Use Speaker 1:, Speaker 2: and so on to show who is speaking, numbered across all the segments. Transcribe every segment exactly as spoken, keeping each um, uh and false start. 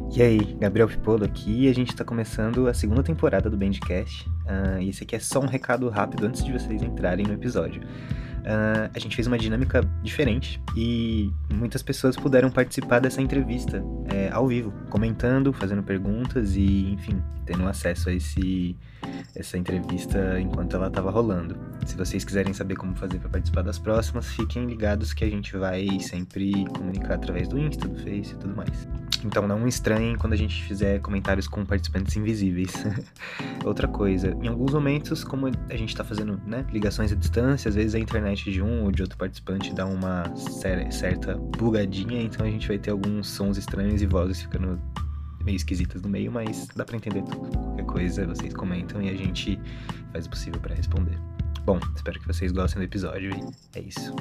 Speaker 1: E aí, Gabriel Pipolo aqui, e a gente tá começando a segunda temporada do Bandcast. Uh, e esse aqui é só um recado rápido antes de vocês entrarem no episódio. Uh, a gente fez uma dinâmica diferente e muitas pessoas puderam participar dessa entrevista é, ao vivo, comentando, fazendo perguntas e, enfim, tendo acesso a esse, essa entrevista enquanto ela estava rolando. Se vocês quiserem saber como fazer para participar das próximas, fiquem ligados que a gente vai sempre comunicar através do Insta, do Face e tudo mais. Então não estranhem quando a gente fizer comentários com participantes invisíveis. Outra coisa, em alguns momentos, como a gente tá fazendo, né, ligações à distância, às vezes a internet de um ou de outro participante dá uma cer- certa bugadinha, então a gente vai ter alguns sons estranhos e vozes ficando meio esquisitas no meio, mas dá pra entender tudo. Qualquer coisa vocês comentam e a gente faz o possível pra responder. Bom, espero que vocês gostem do episódio e é isso.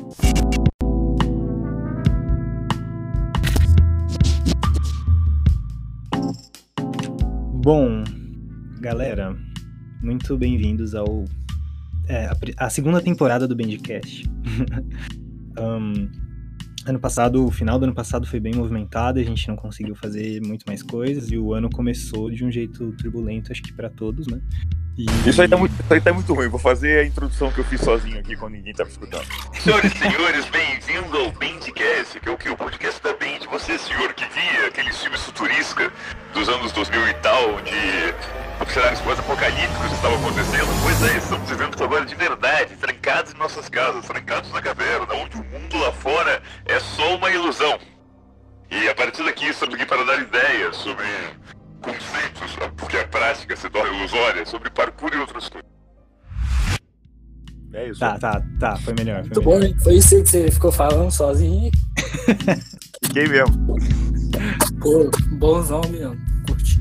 Speaker 1: Bom, galera, muito bem-vindos ao é, a, a segunda temporada do Bandcast. um, ano passado, o final do ano passado foi bem movimentado, a gente não conseguiu fazer muito mais coisas e o ano começou de um jeito turbulento, acho que pra todos, né?
Speaker 2: E... Isso, aí tá muito, isso aí tá muito ruim, vou fazer a introdução que eu fiz sozinho aqui quando ninguém tava escutando.
Speaker 3: Senhoras e senhores, bem-vindo ao Bandcast, que é o que? O podcast da Band. Você, senhor, que via aqueles filmes futuristas dos anos dois mil e tal, onde cenários pós-apocalípticos estavam acontecendo. Pois é, estamos vivendo agora de verdade, trancados em nossas casas, trancados na caverna, onde o mundo lá fora é só uma ilusão. E a partir daqui estamos aqui para dar ideias sobre conceitos, porque a prática se torna ilusória, sobre parkour e outras coisas.
Speaker 1: É isso. Tá, tá, tá, foi melhor. Foi
Speaker 4: Muito
Speaker 1: melhor.
Speaker 4: bom, hein? Foi isso que você ficou falando sozinho.
Speaker 2: Fiquei mesmo.
Speaker 4: Pô, bonzão mesmo, curti.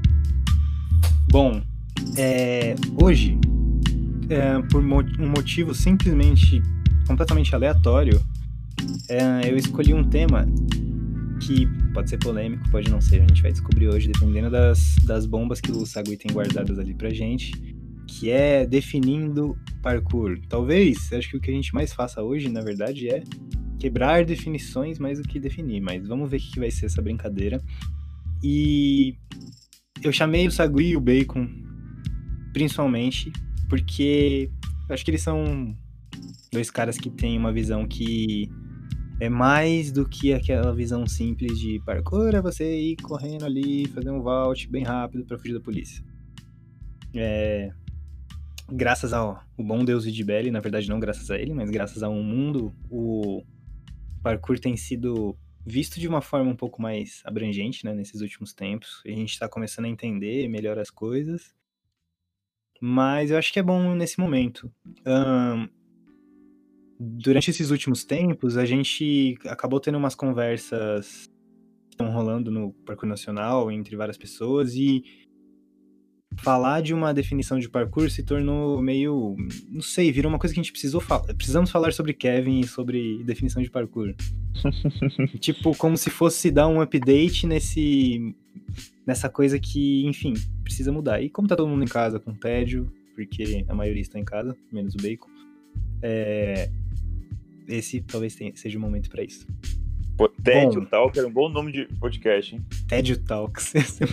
Speaker 1: Bom, é, hoje, é, por mo- um motivo simplesmente completamente aleatório, é, eu escolhi um tema que pode ser polêmico, pode não ser, a gente vai descobrir hoje, dependendo das, das bombas que o Sagui tem guardadas ali pra gente, que é definindo parkour. Talvez, acho que o que a gente mais faça hoje, na verdade, é quebrar definições mais do que definir, mas vamos ver o que vai ser essa brincadeira. E eu chamei o Sagui e o Bacon, principalmente, porque eu acho que eles são dois caras que têm uma visão que é mais do que aquela visão simples de parkour, é você ir correndo ali, fazer um vault bem rápido pra fugir da polícia. É... Graças ao o bom Deus Idibelli, na verdade não graças a ele, mas graças a um mundo, o parkour tem sido visto de uma forma um pouco mais abrangente, né, nesses últimos tempos. A gente tá começando a entender melhor as coisas, mas eu acho que é bom nesse momento. Um... Durante esses últimos tempos, a gente acabou tendo umas conversas que estão rolando no Parkour Nacional entre várias pessoas e falar de uma definição de parkour se tornou meio, não sei, virou uma coisa que a gente precisou falar. Precisamos falar sobre Kevin e sobre definição de parkour. Tipo, como se fosse dar um update nesse, nessa coisa que, enfim, precisa mudar. E como tá todo mundo em casa com tédio, porque a maioria está em casa, menos o Bacon, é... esse talvez tenha, seja o momento pra isso.
Speaker 2: Pô, Tédio Talks era um bom nome de podcast, hein?
Speaker 1: Tédio Talks.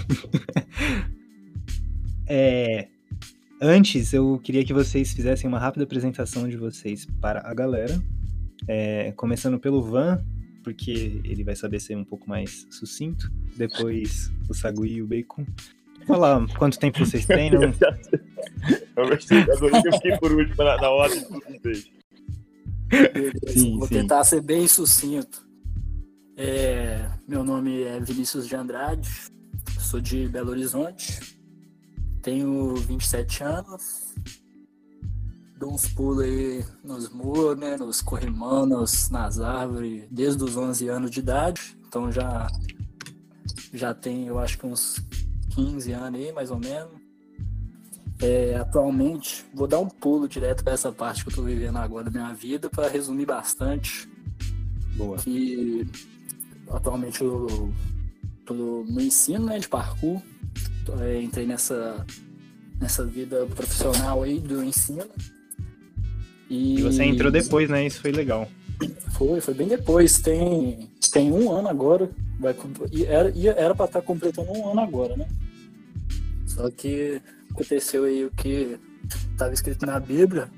Speaker 1: é, antes, eu queria que vocês fizessem uma rápida apresentação de vocês para a galera. É, começando pelo Van, porque ele vai saber ser um pouco mais sucinto. Depois o Sagui e o Bacon. Falar quanto tempo vocês treinam.
Speaker 2: Eu gostei, adorei que eu fiquei por último na, na ordem de tudo vocês.
Speaker 4: Sim, Vou sim. tentar ser bem sucinto. É, meu nome é Vinícius de Andrade, sou de Belo Horizonte, tenho vinte e sete anos, dou uns pulos aí nos muros, né, nos corrimãos, nas árvores, desde os onze anos de idade, então já, já tenho, eu acho que uns quinze anos aí, mais ou menos. É, atualmente, vou dar um pulo direto para essa parte que eu tô vivendo agora da minha vida para resumir bastante.
Speaker 1: Boa.
Speaker 4: Que atualmente eu tô no ensino, né, de parkour. É, entrei nessa, nessa vida profissional aí do ensino.
Speaker 1: E... e você entrou depois, né? Isso foi legal.
Speaker 4: Foi, foi bem depois. Tem tem um ano agora, vai, era, era pra estar completando um ano agora, né? Só que aconteceu aí o que estava escrito na Bíblia.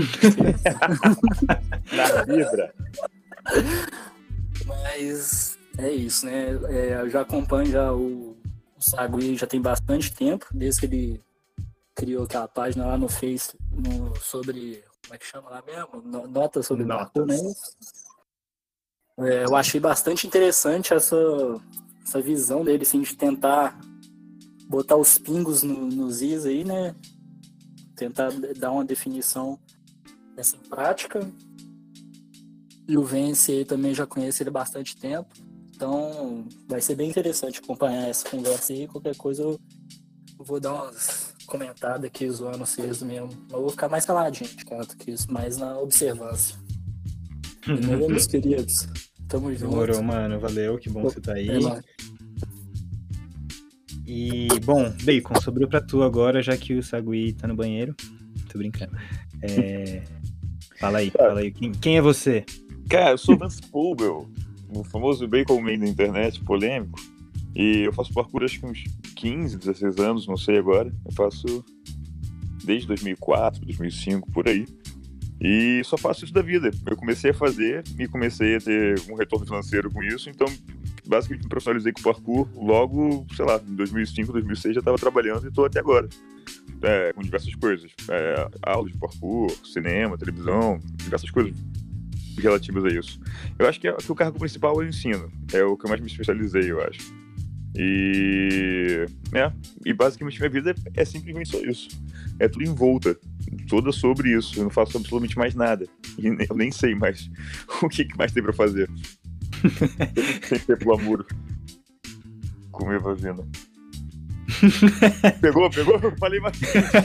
Speaker 2: Na Bíblia.
Speaker 4: Mas é isso, né? É, eu já acompanho já o, o Sagui já tem bastante tempo, desde que ele criou aquela página lá no Face no, sobre, como é que chama lá mesmo? Notas sobre parkour, né? É, eu achei bastante interessante essa, essa visão dele, assim, de tentar botar os pingos no, nos is aí, né? Tentar dar uma definição dessa prática. E o Vence aí também já conheço ele há bastante tempo. Então vai ser bem interessante acompanhar essa conversa aí. Qualquer coisa eu vou dar umas comentadas aqui, zoando vocês mesmo. Eu vou ficar mais caladinho de canto que isso, mais na observância. Beleza, meus queridos? Tamo junto.
Speaker 1: Demorou, mano. Valeu, que bom que você tá aí.
Speaker 4: É,
Speaker 1: e, bom, Bacon, sobrou pra tu agora, já que o Sagui tá no banheiro. Tô brincando. É... Fala aí, fala aí. Quem, quem é você?
Speaker 2: Cara, eu sou o Vance Poubel, o famoso Bacon Man da internet, polêmico. E eu faço parkour acho que uns quinze, dezesseis anos, não sei agora. Eu faço desde dois mil e quatro, dois mil e cinco, por aí. E só faço isso da vida. Eu comecei a fazer e comecei a ter um retorno financeiro com isso. Então, basicamente, me profissionalizei com parkour. Logo, sei lá, em dois mil e cinco, dois mil e seis já estava trabalhando e estou até agora. É, com diversas coisas. É, aulas de parkour, cinema, televisão, diversas coisas relativas a isso. Eu acho que, é, que o cargo principal é o ensino. É o que eu mais me especializei, eu acho. E, é, e basicamente minha vida é, é simplesmente só isso. É tudo em volta, toda sobre isso. Eu não faço absolutamente mais nada. E eu nem sei mais o que mais tem pra fazer. Sem ter glamour. Comer vagina. Pegou, pegou? Eu falei mais.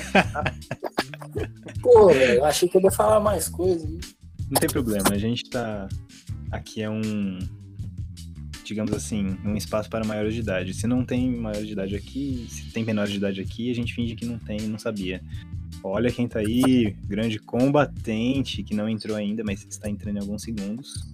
Speaker 4: Pô, velho, eu achei que eu ia falar mais coisas.
Speaker 1: Não tem problema, a gente tá... Aqui é um... digamos assim, um espaço para maiores de idade. Se não tem maior de idade aqui, se tem menor de idade aqui, a gente finge que não tem, não sabia. Olha quem tá aí, grande combatente, que não entrou ainda, mas está entrando em alguns segundos.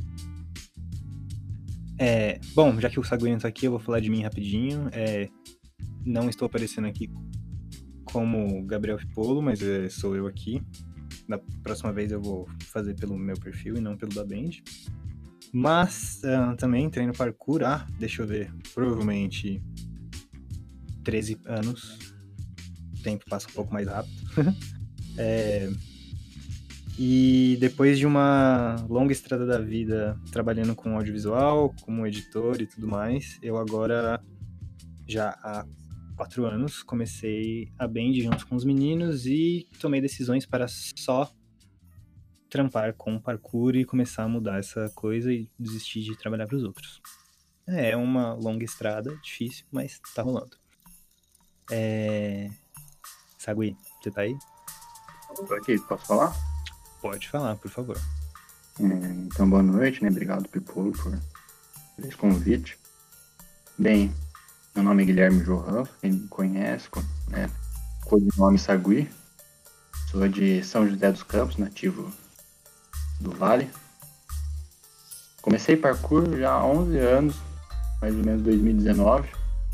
Speaker 1: É, bom, já que o Saguinho tá aqui, eu vou falar de mim rapidinho. É, não estou aparecendo aqui como Gabriel Fipolo, mas é, sou eu aqui. Da próxima vez eu vou fazer pelo meu perfil e não pelo da Band. Mas uh, também treino parkour há, deixa eu ver, provavelmente treze anos. O tempo passa um pouco mais rápido. é, e depois de uma longa estrada da vida trabalhando com audiovisual, como editor e tudo mais, eu agora, já há quatro anos, comecei a Band junto com os meninos e tomei decisões para só trampar com parkour e começar a mudar essa coisa e desistir de trabalhar para os outros. É uma longa estrada, difícil, mas tá rolando. É... Sagui, você tá aí?
Speaker 5: Tô aqui, posso falar?
Speaker 1: Pode falar, por favor.
Speaker 5: É, então, boa noite, né? Obrigado, Pipolo, por esse convite. Bem, meu nome é Guilherme Johan, quem me conhece, né? Codinome Sagui. Sou de São José dos Campos, nativo do Vale. Comecei parkour já há onze anos, mais ou menos dois mil e dezenove.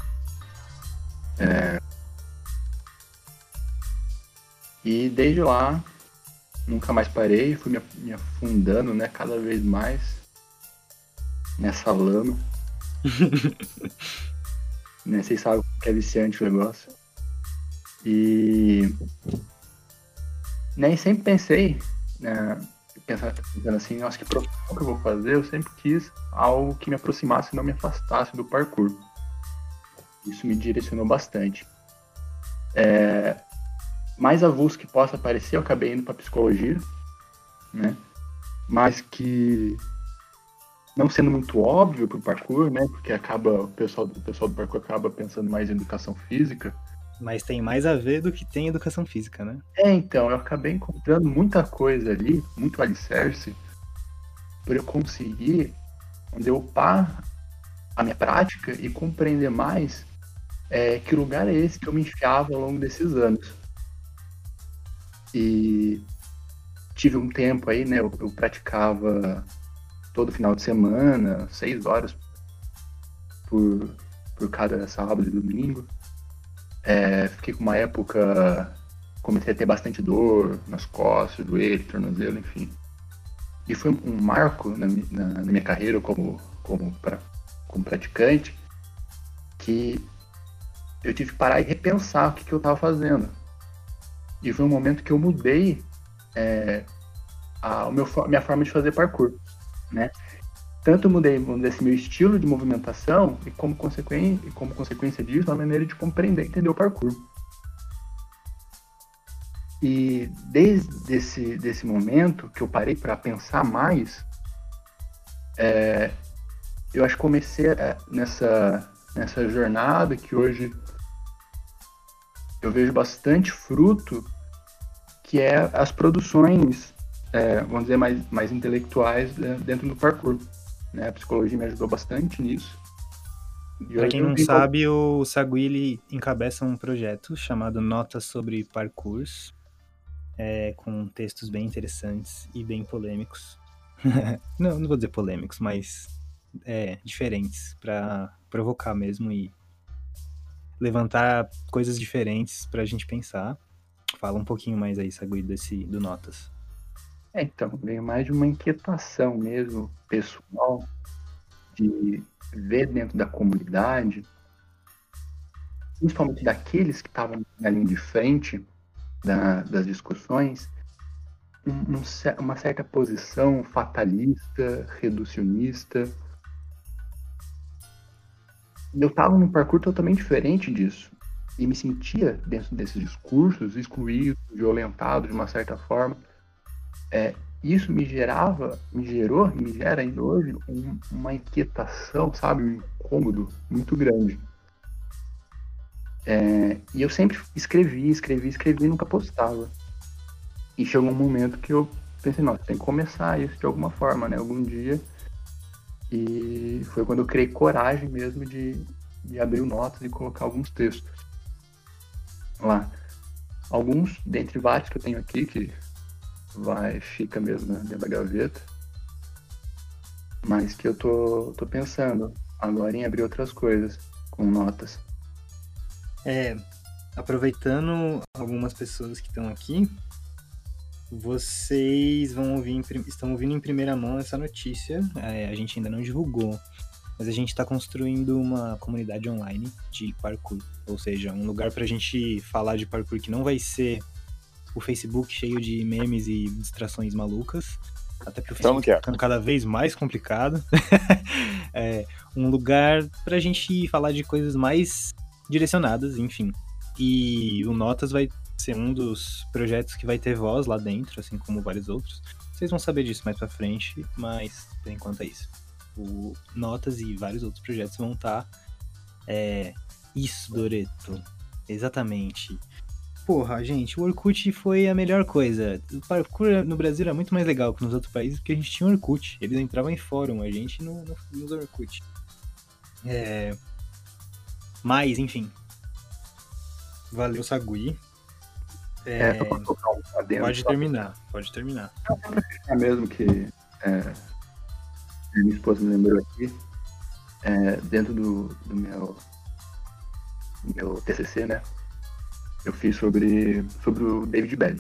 Speaker 5: É... E desde lá, nunca mais parei, fui me, me afundando, né, cada vez mais nessa lama. Né, vocês sabem que é viciante o negócio. E nem sempre pensei, né, pensando assim, nossa, que profissão que eu vou fazer, eu sempre quis algo que me aproximasse e não me afastasse do parkour. Isso me direcionou bastante. É, mais avulso que possa parecer, eu acabei indo para psicologia, né? Mas que não sendo muito óbvio pro parkour, né? Porque acaba o pessoal, o pessoal do parkour acaba pensando mais em educação física.
Speaker 1: Mas tem mais a ver do que tem educação física, né?
Speaker 5: É, então, eu acabei encontrando muita coisa ali, muito alicerce, para eu conseguir upar a minha prática e compreender mais é, que lugar é esse que eu me enfiava ao longo desses anos. E tive um tempo aí, né, eu, eu praticava todo final de semana, seis horas por, por cada sábado e domingo. É, fiquei com uma época, comecei a ter bastante dor nas costas, joelho, tornozelo, enfim. E foi um marco na, na, na minha carreira como, como, pra, como praticante, que eu tive que parar e repensar o que, que eu estava fazendo. E foi um momento que eu mudei é, a, a meu, minha forma de fazer parkour, né? Tanto eu mudei, vamos dizer, esse meu estilo de movimentação e como consequência, e como consequência disso, a maneira de compreender e entender o parkour. E desde esse desse momento que eu parei para pensar mais, é, eu acho que comecei é, nessa, nessa jornada que hoje eu vejo bastante fruto, que é as produções, é, vamos dizer, mais, mais intelectuais dentro do parkour. Né? A psicologia me ajudou bastante nisso.
Speaker 1: Para quem não sabe, o Sagui ele encabeça um projeto chamado Notas sobre Parkours, é, com textos bem interessantes e bem polêmicos. não, não vou dizer polêmicos, mas é, diferentes, para provocar mesmo e levantar coisas diferentes pra gente pensar. Fala um pouquinho mais aí, Sagui, desse, do Notas.
Speaker 5: É, então, veio mais de uma inquietação mesmo, pessoal, de ver dentro da comunidade, principalmente daqueles que estavam na linha de frente da, das discussões, um, um, uma certa posição fatalista, reducionista. Eu estava num parkour totalmente diferente disso, e me sentia, dentro desses discursos, excluído, violentado de uma certa forma. É, isso me gerava, me gerou, me gera ainda hoje um, uma inquietação, sabe, um incômodo muito grande. É, e eu sempre escrevi, escrevi, escrevi e nunca postava. E chegou um momento que eu pensei, nossa, tem que começar isso de alguma forma, né, algum dia. E foi quando eu criei coragem mesmo de, de abrir o Notas e colocar alguns textos lá. Alguns, dentre vários que eu tenho aqui, que vai, fica mesmo dentro da gaveta, mas que eu tô, tô pensando agora em abrir outras coisas com Notas.
Speaker 1: É, aproveitando algumas pessoas que estão aqui, vocês vão ouvir, estão ouvindo em primeira mão essa notícia, é, a gente ainda não divulgou, mas a gente está construindo uma comunidade online de parkour, ou seja, um lugar pra gente falar de parkour que não vai ser o Facebook cheio de memes e distrações malucas, até porque o Facebook está ficando cada vez mais complicado. É um lugar pra gente falar de coisas mais direcionadas, enfim. E o Notas vai ser um dos projetos que vai ter voz lá dentro, assim como vários outros. Vocês vão saber disso mais pra frente, mas por enquanto é isso. O Notas e vários outros projetos vão estar... É... Isso, Doreto. Exatamente. Porra, gente, o Orkut foi a melhor coisa. O parkour no Brasil era muito mais legal que nos outros países, porque a gente tinha Orkut. Eles entravam em fórum, a gente não, não, não usa Orkut. É... Mas, enfim. Valeu, Sagui. É...
Speaker 5: É, só pra colocar um adendo,
Speaker 1: pode
Speaker 5: só.
Speaker 1: terminar, pode terminar.
Speaker 5: É mesmo que é, minha esposa me lembrou aqui, é, dentro do, do meu, meu T C C, né? Eu fiz sobre, sobre o David Belly.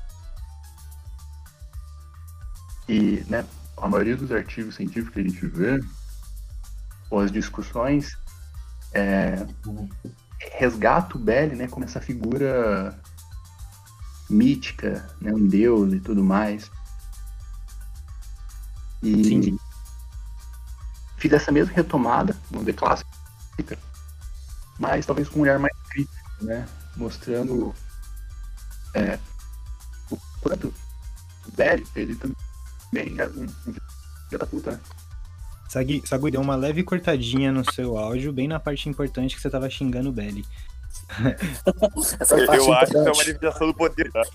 Speaker 5: E, né, a maioria dos artigos científicos que a gente vê, ou as discussões, é, resgata o Belly, né, como essa figura mítica, né, um deus e tudo mais. E
Speaker 1: Sim.
Speaker 5: Fiz essa mesma retomada, vamos dizer, clássica, mas talvez com um olhar mais crítico, né? Mostrando é, o quanto o Belly, ele também é um filho da puta, né?
Speaker 1: Sagui, Sagui, deu uma leve cortadinha no seu áudio, bem na parte importante que você tava xingando o Belly.
Speaker 4: Essa
Speaker 2: Eu,
Speaker 4: parte
Speaker 2: eu acho que é uma
Speaker 4: importante.
Speaker 2: manifestação do poder, tá?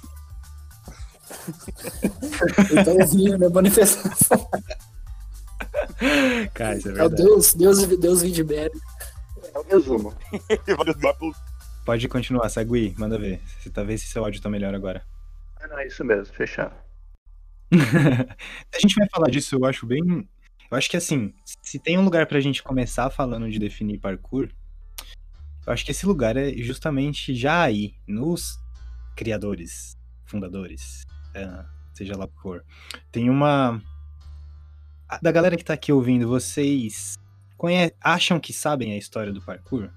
Speaker 4: Então eu vi a minha manifestação.
Speaker 1: Cara, isso é
Speaker 4: É o
Speaker 1: verdade.
Speaker 4: Deus, Deus, Deus Vidberry.
Speaker 5: É o resumo.
Speaker 1: Pode continuar, Sagui, manda ver. Você tá vendo se seu áudio tá melhor agora.
Speaker 5: Ah, não, é isso mesmo, fechado.
Speaker 1: A gente vai falar disso, eu acho bem Eu acho que assim, se tem um lugar pra gente começar falando de definir parkour, eu acho que esse lugar é justamente já aí, nos criadores, fundadores, é, seja lá o que for. Tem uma... Da galera que tá aqui ouvindo, vocês conhe... acham que sabem a história do parkour?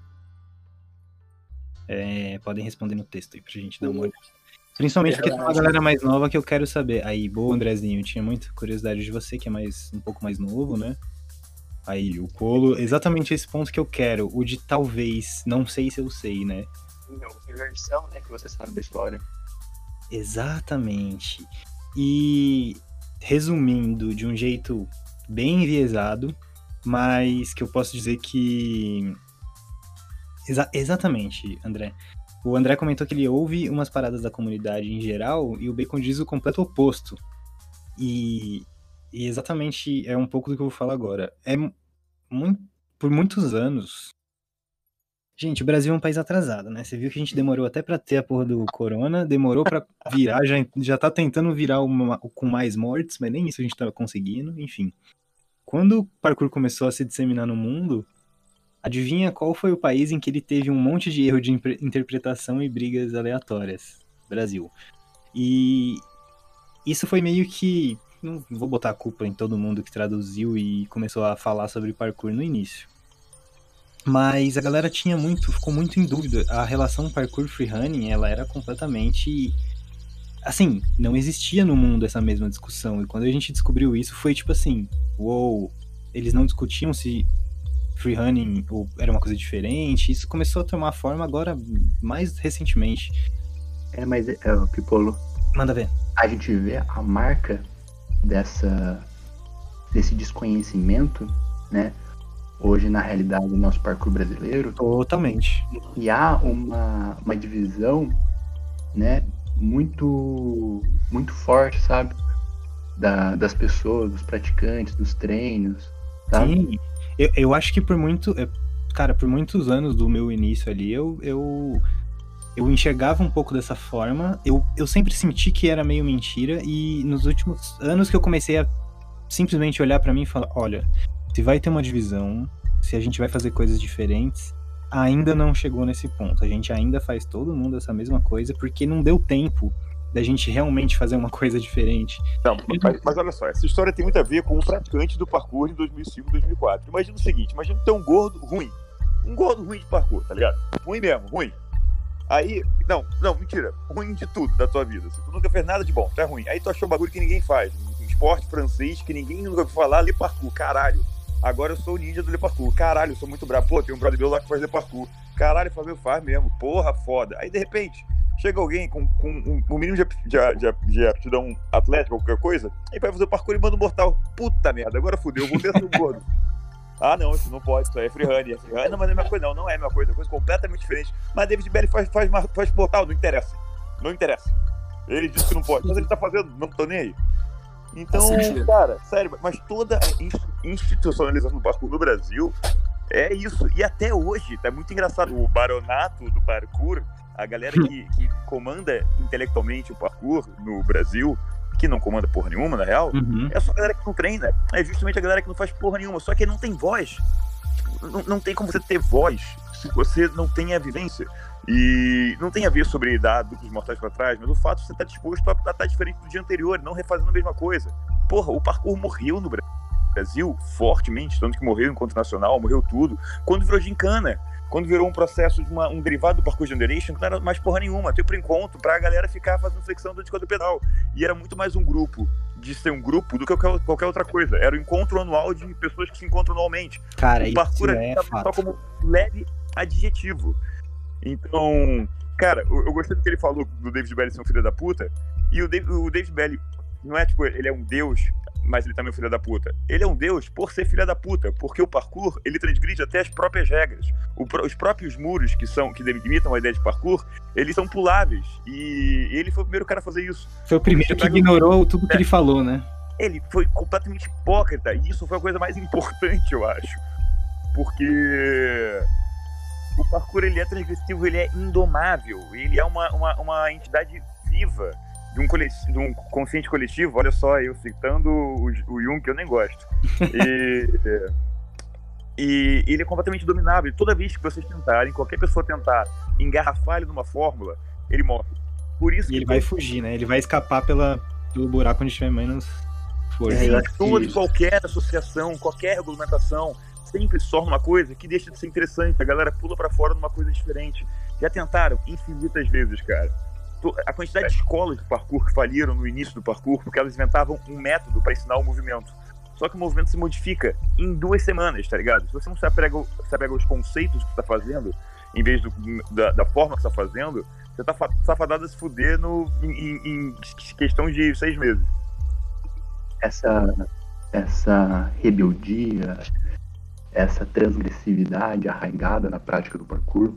Speaker 1: É, podem responder no texto aí pra gente dar uma olhada. Principalmente porque tem uma galera mais nova que eu quero saber. Aí, boa, Andrezinho, eu tinha muita curiosidade de você, que é mais um pouco mais novo, né? Aí, o Colo, exatamente esse ponto que eu quero, o de talvez, não sei se eu sei, né?
Speaker 5: Inversão, né, que você sabe da história.
Speaker 1: Exatamente. E, resumindo, de um jeito bem enviesado, mas que eu posso dizer que... Exa- exatamente, André. O André comentou que ele ouve umas paradas da comunidade em geral e o Bacon diz o completo oposto. E, e exatamente é um pouco do que eu vou falar agora. É muito, por muitos anos... Gente, o Brasil é um país atrasado, né? Você viu que a gente demorou até pra ter a porra do corona, demorou pra virar, já, já tá tentando virar uma, com mais mortes, mas nem isso a gente tava conseguindo, enfim. Quando o parkour começou a se disseminar no mundo... Adivinha qual foi o país em que ele teve um monte de erro de interpretação e brigas aleatórias? Brasil. E isso foi meio que... Não vou botar a culpa em todo mundo que traduziu e começou a falar sobre parkour no início. Mas a galera tinha muito, ficou muito em dúvida. A relação parkour-freerunning, ela era completamente... Assim, não existia no mundo essa mesma discussão. E quando a gente descobriu isso, foi tipo assim... Uou, eles não discutiam se... freerunning era uma coisa diferente, isso começou a tomar forma agora mais recentemente.
Speaker 5: É, mas, é, Pipolo,
Speaker 1: manda ver.
Speaker 5: A gente vê a marca dessa, desse desconhecimento, né, hoje na realidade do nosso parkour brasileiro.
Speaker 1: Totalmente.
Speaker 5: E há uma, uma divisão, né, muito, muito forte, sabe, da, das pessoas, dos praticantes, dos treinos, sabe?
Speaker 1: Sim. Eu, eu acho que por muito... Cara, por muitos anos do meu início ali, eu, eu, eu enxergava um pouco dessa forma. Eu, eu sempre senti que era meio mentira. E nos últimos anos que eu comecei a simplesmente olhar pra mim e falar... Olha, se vai ter uma divisão, se a gente vai fazer coisas diferentes, ainda não chegou nesse ponto. A gente ainda faz todo mundo essa mesma coisa, porque não deu tempo da gente realmente fazer uma coisa diferente.
Speaker 2: Não, mas, mas olha só, essa história tem muito a ver com o praticante do parkour em dois mil e cinco, dois mil e quatro. Imagina o seguinte, imagina ter um gordo ruim. Um gordo ruim de parkour, tá ligado? Ruim mesmo, ruim. Aí, não, não, mentira. Ruim de tudo da tua vida. Assim, tu nunca fez nada de bom, tu é ruim. Aí tu achou um bagulho que ninguém faz. Um esporte francês que ninguém nunca ouviu falar, Le Parkour, caralho. Agora eu sou o ninja do Le Parkour. Caralho, eu sou muito brabo. Pô, tem um brother meu lá que faz Le Parkour. Caralho, Fabio faz mesmo. Porra, foda. Aí, de repente... Chega alguém com, com um, um mínimo de, de, de, de aptidão atlética ou qualquer coisa, e vai fazer o parkour e manda um mortal. Puta merda, agora fudeu, eu vou ter um gordo. Ah, não, isso não pode, isso aí é freerunning. É freerunning. Não, mas não é a mesma coisa, não, não é a mesma coisa, é coisa completamente diferente. Mas David Belly faz, faz, faz mortal, não interessa. Não interessa. Ele disse que não pode, mas ele tá fazendo, não tô nem aí. Então, cara, sério, mas toda a institucionalização do parkour no Brasil é isso. E até hoje, tá muito engraçado. O baronato do parkour, a galera que, que comanda intelectualmente o parkour no Brasil, que não comanda porra nenhuma, na real, uhum. é só a galera que não treina. É justamente a galera que não faz porra nenhuma, só que não tem voz. Não, não tem como você ter voz se você não tem a vivência. E não tem a ver sobre dar duplos mortais pra trás, mas o fato de você estar disposto a estar diferente do dia anterior, não refazendo a mesma coisa. Porra, o parkour morreu no Brasil, fortemente, tanto que morreu em encontro nacional, morreu tudo, quando virou gincana. Quando virou um processo de uma, um derivado do Parkour Generation, que não era mais porra nenhuma, teve pro encontro pra galera ficar fazendo flexão dentro do pedal. E era muito mais um grupo, de ser um grupo, do que qualquer, qualquer outra coisa. Era o encontro anual de pessoas que se encontram anualmente.
Speaker 1: Cara,
Speaker 2: o parkour
Speaker 1: isso é
Speaker 2: só como leve adjetivo. Então, cara, eu, eu gostei do que ele falou do David Belly ser um filho da puta. E o David, o David Belly não é tipo, ele é um deus, mas ele também é um filho da puta. Ele é um deus por ser filho da puta, porque o parkour, ele transgride até as próprias regras. O, os próprios muros que são, que delimitam a ideia de parkour, eles são puláveis. E ele foi o primeiro cara a fazer isso.
Speaker 1: Foi o primeiro que ignorou tudo que é. ele falou, né?
Speaker 2: Ele foi completamente hipócrita, e isso foi a coisa mais importante, eu acho. Porque o parkour, ele é transgressivo, ele é indomável, ele é uma, uma, uma entidade viva. de um, colet... de um consciente coletivo, olha só, eu citando o, o Jung, que eu nem gosto. E, e ele é completamente dominável. E toda vez que vocês tentarem, qualquer pessoa tentar engarrafar ele numa fórmula, ele morre. Por isso
Speaker 1: e
Speaker 2: que
Speaker 1: ele vai fugir, né? Ele vai escapar pela, pelo buraco onde tiver menos força.
Speaker 2: É, toda e qualquer associação, qualquer regulamentação, sempre se torna uma coisa que deixa de ser interessante. A galera pula pra fora numa coisa diferente. Já tentaram infinitas vezes, cara. A quantidade de escolas de parkour que faliram no início do parkour porque elas inventavam um método para ensinar o movimento. Só que o movimento se modifica em duas semanas, tá ligado? Se você não se apega, se apega aos conceitos que você tá fazendo, em vez do, da, da forma que você tá fazendo, você tá safadado a se fuder no, em, em questão de seis meses.
Speaker 5: Essa, essa rebeldia, essa transgressividade arraigada na prática do parkour,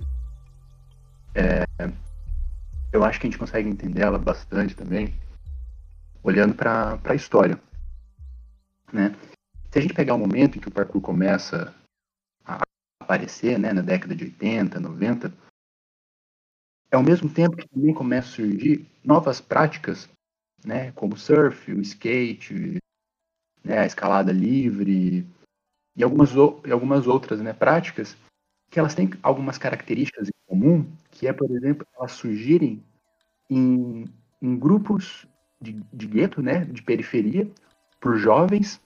Speaker 5: é, eu acho que a gente consegue entender ela bastante também, olhando para a história, né? Se a gente pegar o momento em que o parkour começa a aparecer, né, na década de oitenta, noventa, é ao mesmo tempo que também começam a surgir novas práticas, né, como o surf, o skate, né, a escalada livre e algumas, e algumas outras, né, práticas que elas têm algumas características em comum, que é, por exemplo, elas surgirem em, em grupos de, de gueto, né, de periferia, por jovens,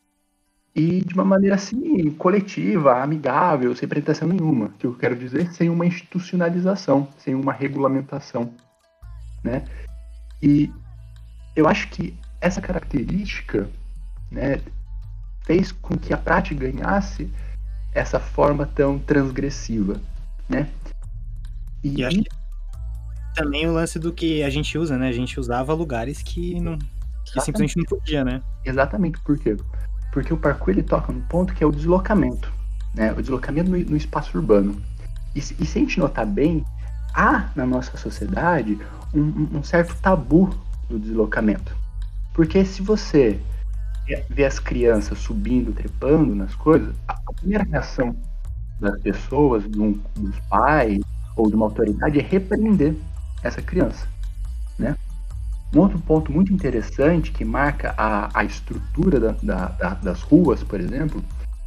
Speaker 5: e de uma maneira assim, coletiva, amigável, sem pretensão nenhuma. O que eu quero dizer, sem uma institucionalização, sem uma regulamentação, né? E eu acho que essa característica, né, fez com que a prática ganhasse essa forma tão transgressiva, né?
Speaker 1: E, e acho que também o lance do que a gente usa, né? A gente usava lugares que, não, que simplesmente não podia, né?
Speaker 5: Exatamente, por quê? Porque o parkour ele toca num ponto que é o deslocamento, né? O deslocamento no, no espaço urbano. E, e se a gente notar bem, há na nossa sociedade um, um certo tabu do deslocamento. Porque se você vê as crianças subindo, trepando nas coisas, a primeira reação das pessoas, de um, dos pais ou de uma autoridade é repreender essa criança, né? Um outro ponto muito interessante que marca a, a estrutura da, da, da, das ruas, por exemplo,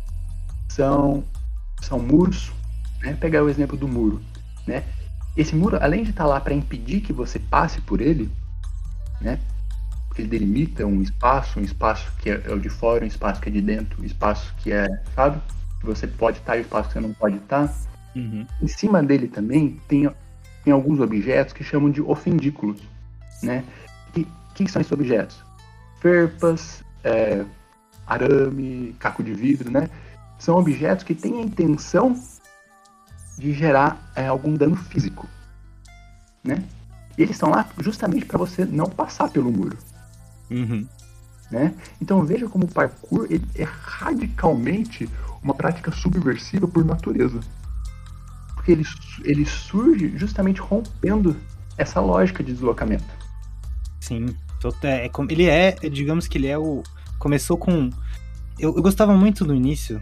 Speaker 5: são, são muros, né? Pegar o exemplo do muro, né? Esse muro, além de estar lá para impedir que você passe por ele, né? Porque ele delimita um espaço, um espaço que é, é o de fora, um espaço que é de dentro, um espaço que é, sabe? Que você pode estar e o espaço que você não pode estar.
Speaker 1: Uhum.
Speaker 5: Em cima dele também tem, tem alguns objetos que chamam de ofendículos, né? E o que, que são esses objetos? Ferpas, é, arame, caco de vidro, né? São objetos que têm a intenção de gerar é, algum dano físico, né? E eles estão lá justamente para você não passar pelo muro.
Speaker 1: Uhum.
Speaker 5: Né? Então veja como o parkour ele é radicalmente uma prática subversiva por natureza. Porque ele, ele surge justamente rompendo essa lógica de deslocamento.
Speaker 1: Sim, é, ele é, digamos que ele é o... Começou com... Eu, eu gostava muito no início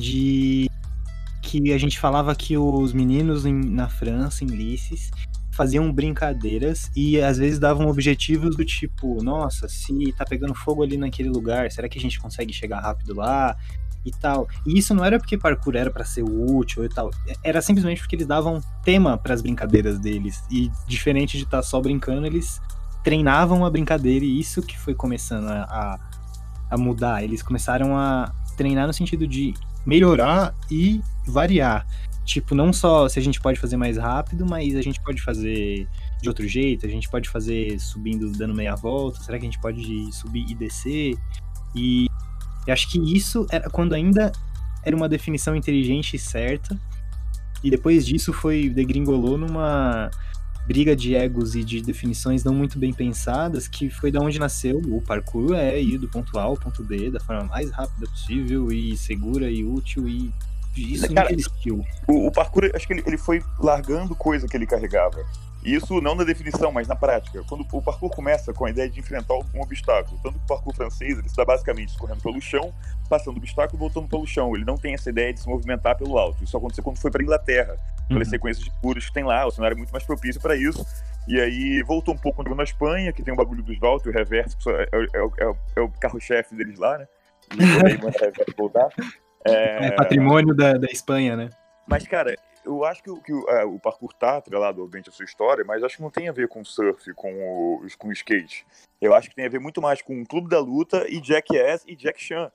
Speaker 1: de que a gente falava que os meninos em, na França, em Lices, faziam brincadeiras e às vezes davam objetivos do tipo, nossa, se tá pegando fogo ali naquele lugar, será que a gente consegue chegar rápido lá e tal. E isso não era porque parkour era pra ser útil e tal, era simplesmente porque eles davam tema pras brincadeiras deles e diferente de estar só brincando, eles treinavam a brincadeira e isso que foi começando a, a, a mudar. Eles começaram a treinar no sentido de melhorar e variar. Tipo, não só se a gente pode fazer mais rápido, mas a gente pode fazer de outro jeito, a gente pode fazer subindo, dando meia volta, será que a gente pode subir e descer? E eu acho que isso era quando ainda era uma definição inteligente e certa, e depois disso foi degringolou numa briga de egos e de definições não muito bem pensadas, que foi da onde nasceu o parkour, é ir do ponto A ao ponto B da forma mais rápida possível e segura e útil e isso
Speaker 2: cara,
Speaker 1: não existiu.
Speaker 2: O, o parkour, acho que ele, ele foi largando coisa que ele carregava. Isso não na definição, mas na prática. Quando o parkour começa com a ideia de enfrentar um obstáculo, tanto que o parkour francês, ele está basicamente escorrendo pelo chão, passando o obstáculo e voltando pelo chão. Ele não tem essa ideia de se movimentar pelo alto. Isso aconteceu quando foi para a Inglaterra, pelas uhum. sequências de muros que tem lá. O cenário é muito mais propício para isso. E aí voltou um pouco na Espanha, que tem o bagulho dos Valto, o reverso, é, é, é, é o carro-chefe deles lá, né? E aí manda o reverso voltar.
Speaker 1: É... é patrimônio da, da Espanha, né?
Speaker 2: Mas, cara, eu acho que, que o, é, o parkour tá atrelado, obviamente, a sua história, mas acho que não tem a ver com surf, com o, com o skate. Eu acho que tem a ver muito mais com o Clube da Luta e Jackass e Jack Chan.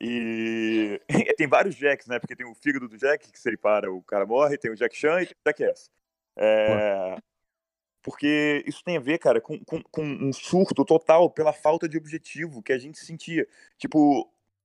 Speaker 2: E tem vários Jacks, né? Porque tem o fígado do Jack, que se ele para, o cara morre, tem o Jack Chan e tem o Jackass. É... Porque isso tem a ver, cara, com, com, com um surto total pela falta de objetivo que a gente sentia. Tipo,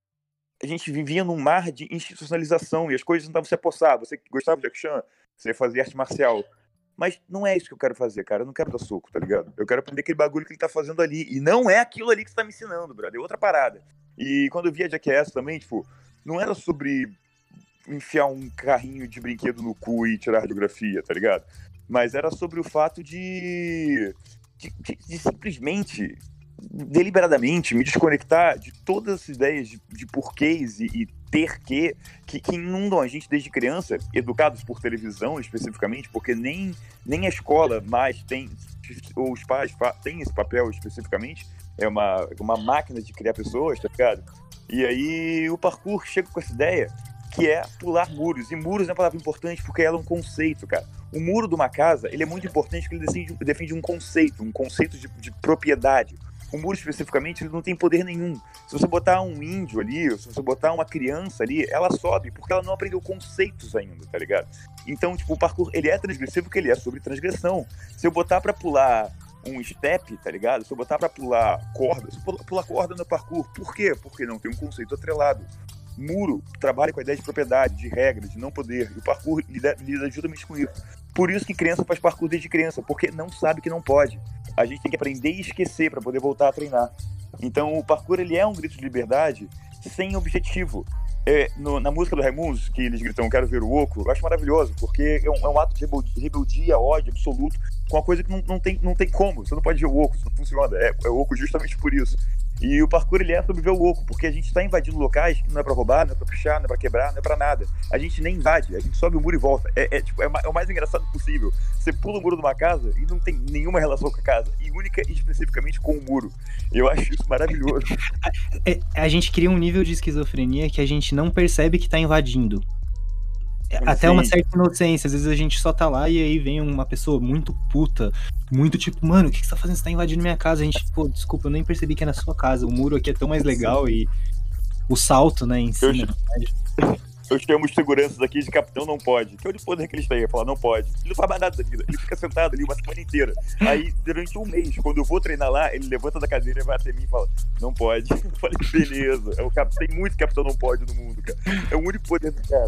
Speaker 2: a gente vivia num mar de institucionalização e as coisas não estavam se apossar. Você gostava de Jack Chan, você fazia arte marcial. Mas não é isso que eu quero fazer, cara. Eu não quero dar soco, tá ligado? Eu quero aprender aquele bagulho que ele tá fazendo ali. E não é aquilo ali que você tá me ensinando, brother. É outra parada. E quando eu via Jackass também, tipo, não era sobre enfiar um carrinho de brinquedo no cu e tirar radiografia, tá ligado? Mas era sobre o fato de, de, de, de simplesmente, deliberadamente, me desconectar de todas as ideias de, de porquês e, e ter que, que, que inundam a gente desde criança, educados por televisão especificamente, porque nem, nem a escola mais tem, ou os pais têm esse papel especificamente, é uma, uma máquina de criar pessoas, tá ligado? E aí o parkour chega com essa ideia que é pular muros. E muros é uma palavra importante porque ela é um conceito, cara. O muro de uma casa, ele é muito importante porque ele defende, defende um conceito, um conceito de, de propriedade. O muro, especificamente, ele não tem poder nenhum. Se você botar um índio ali, ou se você botar uma criança ali, ela sobe, porque ela não aprendeu conceitos ainda, tá ligado? Então, tipo, o parkour, ele é transgressivo porque ele é sobre transgressão. Se eu botar pra pular um step, tá ligado? Se eu botar pra pular corda, se eu pular corda no parkour, por quê? Porque não tem um conceito atrelado. Muro trabalha com a ideia de propriedade, de regra, de não poder, e o parkour lida, lida justamente com isso. Por isso que criança faz parkour desde criança, porque não sabe que não pode. A gente tem que aprender e esquecer para poder voltar a treinar. Então o parkour, ele é um grito de liberdade sem objetivo. É, no, na música do Raimundos, que eles gritam "quero ver o oco", eu acho maravilhoso, porque é um, é um ato de rebeldia, rebeldia, ódio absoluto, com uma coisa que não, não, tem, não tem como. Você não pode ver o oco, isso não funciona. É, é o oco justamente por isso. E o parkour, ele é sobre ver o oco, porque a gente está invadindo locais que não é pra roubar, não é pra puxar, não é pra quebrar, não é pra nada. A gente nem invade, a gente sobe o muro e volta. É, é, tipo, é, é o mais engraçado possível. Você pula o muro de uma casa e não tem nenhuma relação com a casa, e única e especificamente com o muro. Eu acho isso maravilhoso.
Speaker 1: A, a gente cria um nível de esquizofrenia que a gente não percebe que tá invadindo. Até uma certa inocência, às vezes a gente só tá lá e aí vem uma pessoa muito puta, muito tipo, mano, o que, que você tá fazendo? Você tá invadindo minha casa. A gente, pô, desculpa, eu nem percebi que é na sua casa. O muro aqui é tão mais legal. Sim. E o salto, né, em si.
Speaker 2: Eu, eu chamo os seguranças aqui de capitão não pode. Que é o de poder que eles têm, eu falar não pode. Ele não faz mais nada da vida, ele fica sentado ali uma semana inteira. Aí, durante um mês, quando eu vou treinar lá, ele levanta da cadeira e vai até mim e fala, não pode. Eu falei, beleza. É o cap... Tem muito capitão não pode no mundo, cara. É o único poder do cara.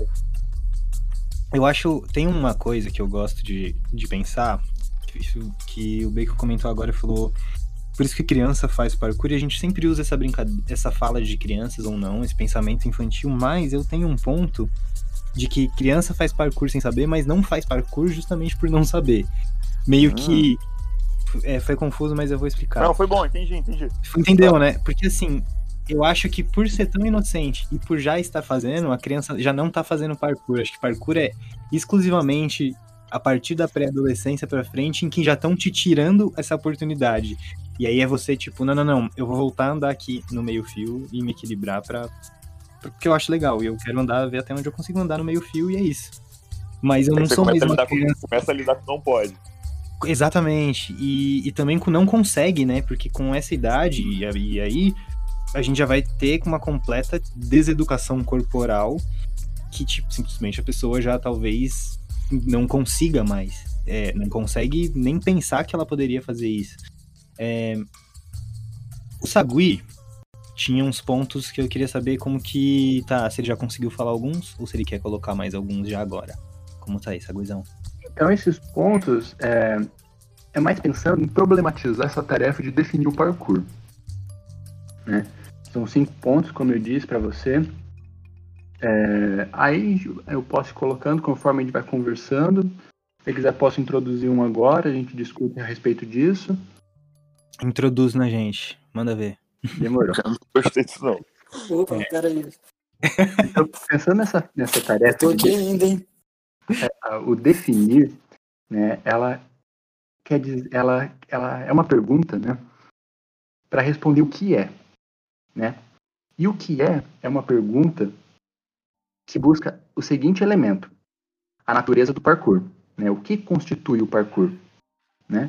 Speaker 1: Eu acho, tem uma coisa que eu gosto de, de pensar, que, que o Bacon comentou agora e falou, por isso que criança faz parkour, e a gente sempre usa essa brincadeira, essa fala de crianças ou não, esse pensamento infantil, mas eu tenho um ponto de que criança faz parkour sem saber, mas não faz parkour justamente por não saber. Meio hum. que, é, foi confuso, mas eu vou explicar.
Speaker 2: Não, foi bom, entendi, entendi.
Speaker 1: Entendeu, né? Porque assim, eu acho que por ser tão inocente e por já estar fazendo, a criança já não tá fazendo parkour. Acho que parkour é exclusivamente a partir da pré-adolescência pra frente, em que já estão te tirando essa oportunidade. E aí é você tipo, não, não, não, eu vou voltar a andar aqui no meio fio e me equilibrar pra... porque eu acho legal. E eu quero andar, ver até onde eu consigo andar no meio fio e é isso. Mas eu não sou mais uma criança...
Speaker 2: Com, começa a lidar com não pode.
Speaker 1: Exatamente. E, e também com não consegue, né? Porque com essa idade, e, e aí... a gente já vai ter uma completa deseducação corporal que, tipo, simplesmente a pessoa já talvez não consiga mais. É, não consegue nem pensar que ela poderia fazer isso. É, o Sagui tinha uns pontos que eu queria saber como que... Tá, se ele já conseguiu falar alguns ou se ele quer colocar mais alguns já agora. Como tá aí, Saguizão?
Speaker 5: Então, esses pontos é, é mais pensando em problematizar essa tarefa de definir o parkour. Né? São cinco pontos, como eu disse para você. É, aí eu posso ir colocando conforme a gente vai conversando. Se quiser, posso introduzir um agora, a gente discute a respeito disso.
Speaker 1: Introduz na gente, manda ver.
Speaker 5: Demorou.
Speaker 2: Eu não gostei disso, não.
Speaker 4: Opa, é. Peraí.
Speaker 5: Então, pensando nessa, nessa tarefa.
Speaker 4: Eu tô aqui de, ainda, hein?
Speaker 5: É, o definir, né, ela quer dizer, ela, ela é uma pergunta, né, para responder o que é, né? E o que é é uma pergunta que busca o seguinte elemento: a natureza do parkour, né? O que constitui o parkour, né?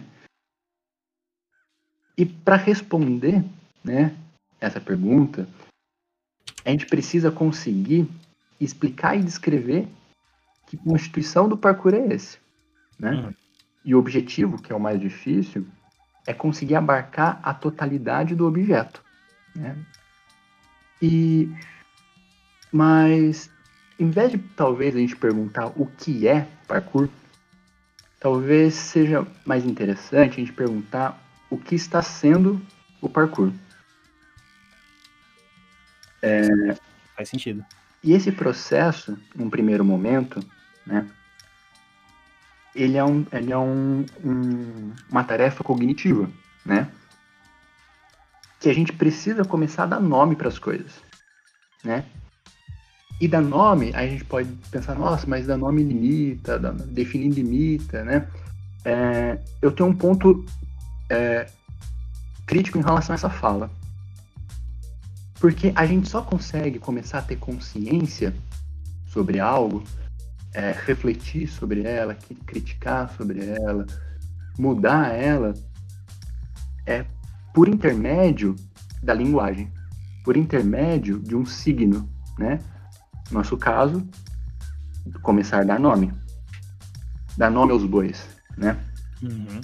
Speaker 5: E para responder, né, essa pergunta, a gente precisa conseguir explicar e descrever que constituição do parkour é esse, né? Uhum. E o objetivo, que é o mais difícil, é conseguir abarcar a totalidade do objeto, né? E, mas, em vez de talvez a gente perguntar o que é parkour, talvez seja mais interessante a gente perguntar o que está sendo o parkour.
Speaker 1: É, Faz sentido.
Speaker 5: E esse processo, num primeiro momento, né, ele é, um, ele é um, um, uma tarefa cognitiva, né? Que a gente precisa começar a dar nome para as coisas, né? E dar nome, a gente pode pensar, nossa, mas dar nome limita, definir limita, né? É, eu tenho um ponto é, crítico em relação a essa fala. Porque a gente só consegue começar a ter consciência sobre algo, é, refletir sobre ela, criticar sobre ela, mudar ela, é por intermédio da linguagem, por intermédio de um signo, né? No nosso caso, começar a dar nome. Dar nome aos bois, né?
Speaker 1: Uhum.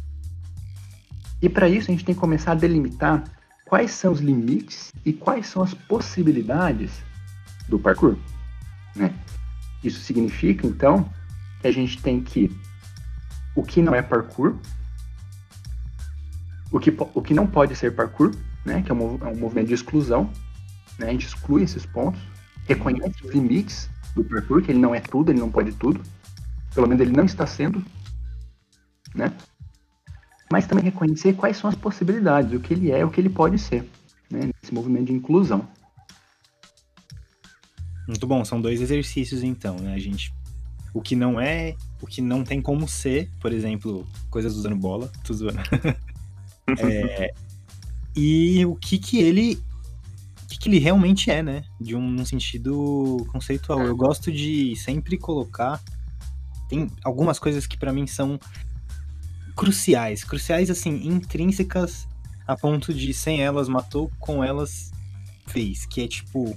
Speaker 5: E para isso a gente tem que começar a delimitar quais são os limites e quais são as possibilidades do parkour, né? Isso significa, então, que a gente tem que o que não é parkour, o que, o que não pode ser parkour, né? Que é um, é um movimento de exclusão, né? A gente exclui esses pontos, reconhece os limites do parkour, que ele não é tudo, ele não pode tudo, pelo menos ele não está sendo, né? Mas também reconhecer quais são as possibilidades, o que ele é, o que ele pode ser, né? Nesse movimento de inclusão.
Speaker 1: Muito bom, são dois exercícios então, né? A gente, o que não é, o que não tem como ser, por exemplo, coisas usando bola, tô zoando. é, e o que que ele, o que que ele realmente é, né? De um, num sentido conceitual. Eu gosto de sempre colocar, tem algumas coisas que pra mim são cruciais, cruciais assim, intrínsecas a ponto de sem elas matou, com elas fez, que é tipo,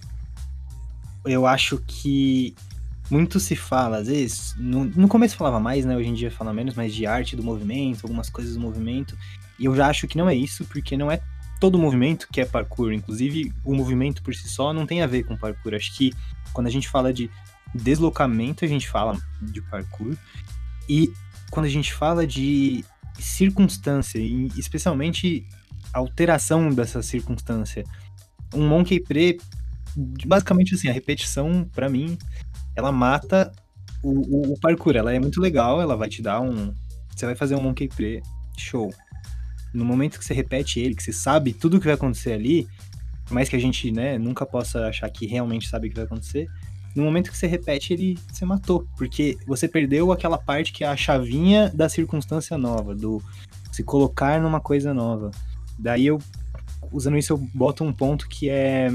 Speaker 1: eu acho que muito se fala, às vezes, no, no começo falava mais, né, hoje em dia fala menos, mas de arte do movimento, algumas coisas do movimento, e eu já acho que não é isso, porque não é todo movimento que é parkour, inclusive o movimento por si só não tem a ver com parkour, acho que quando a gente fala de deslocamento, a gente fala de parkour, e quando a gente fala de circunstância, e especialmente alteração dessa circunstância, um Monkey Pre, basicamente assim, a repetição, pra mim, ela mata o, o, o parkour, ela é muito legal, ela vai te dar um... Você vai fazer um Monkey Pre, show. No momento que você repete ele, que você sabe tudo o que vai acontecer ali, por mais que a gente, né, nunca possa achar que realmente sabe o que vai acontecer, no momento que você repete, ele você matou, porque você perdeu aquela parte que é a chavinha da circunstância nova, do se colocar numa coisa nova. Daí eu, usando isso, eu boto um ponto que é...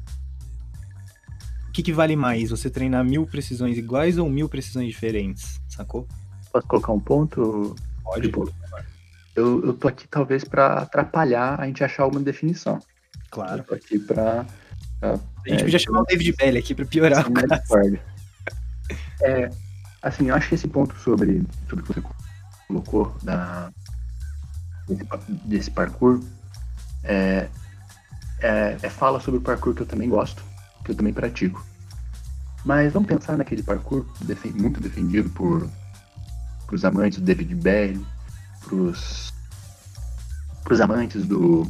Speaker 1: O que, que vale mais? Você treinar mil precisões iguais ou mil precisões diferentes, sacou?
Speaker 5: Posso colocar um ponto?
Speaker 1: Pode.
Speaker 5: Tipo, eu, eu tô aqui talvez pra atrapalhar a gente achar uma definição.
Speaker 1: Claro.
Speaker 5: Eu tô aqui pra... pra
Speaker 1: a gente
Speaker 5: é,
Speaker 1: podia chamar o David Belli aqui pra piorar o caso.
Speaker 5: É, assim, eu acho que esse ponto sobre, sobre o que você colocou da, desse, desse parkour é, é, é fala sobre o parkour que eu também gosto, que eu também pratico. Mas vamos pensar naquele parkour defend, muito defendido por os amantes do David Belli, pros, pros amantes do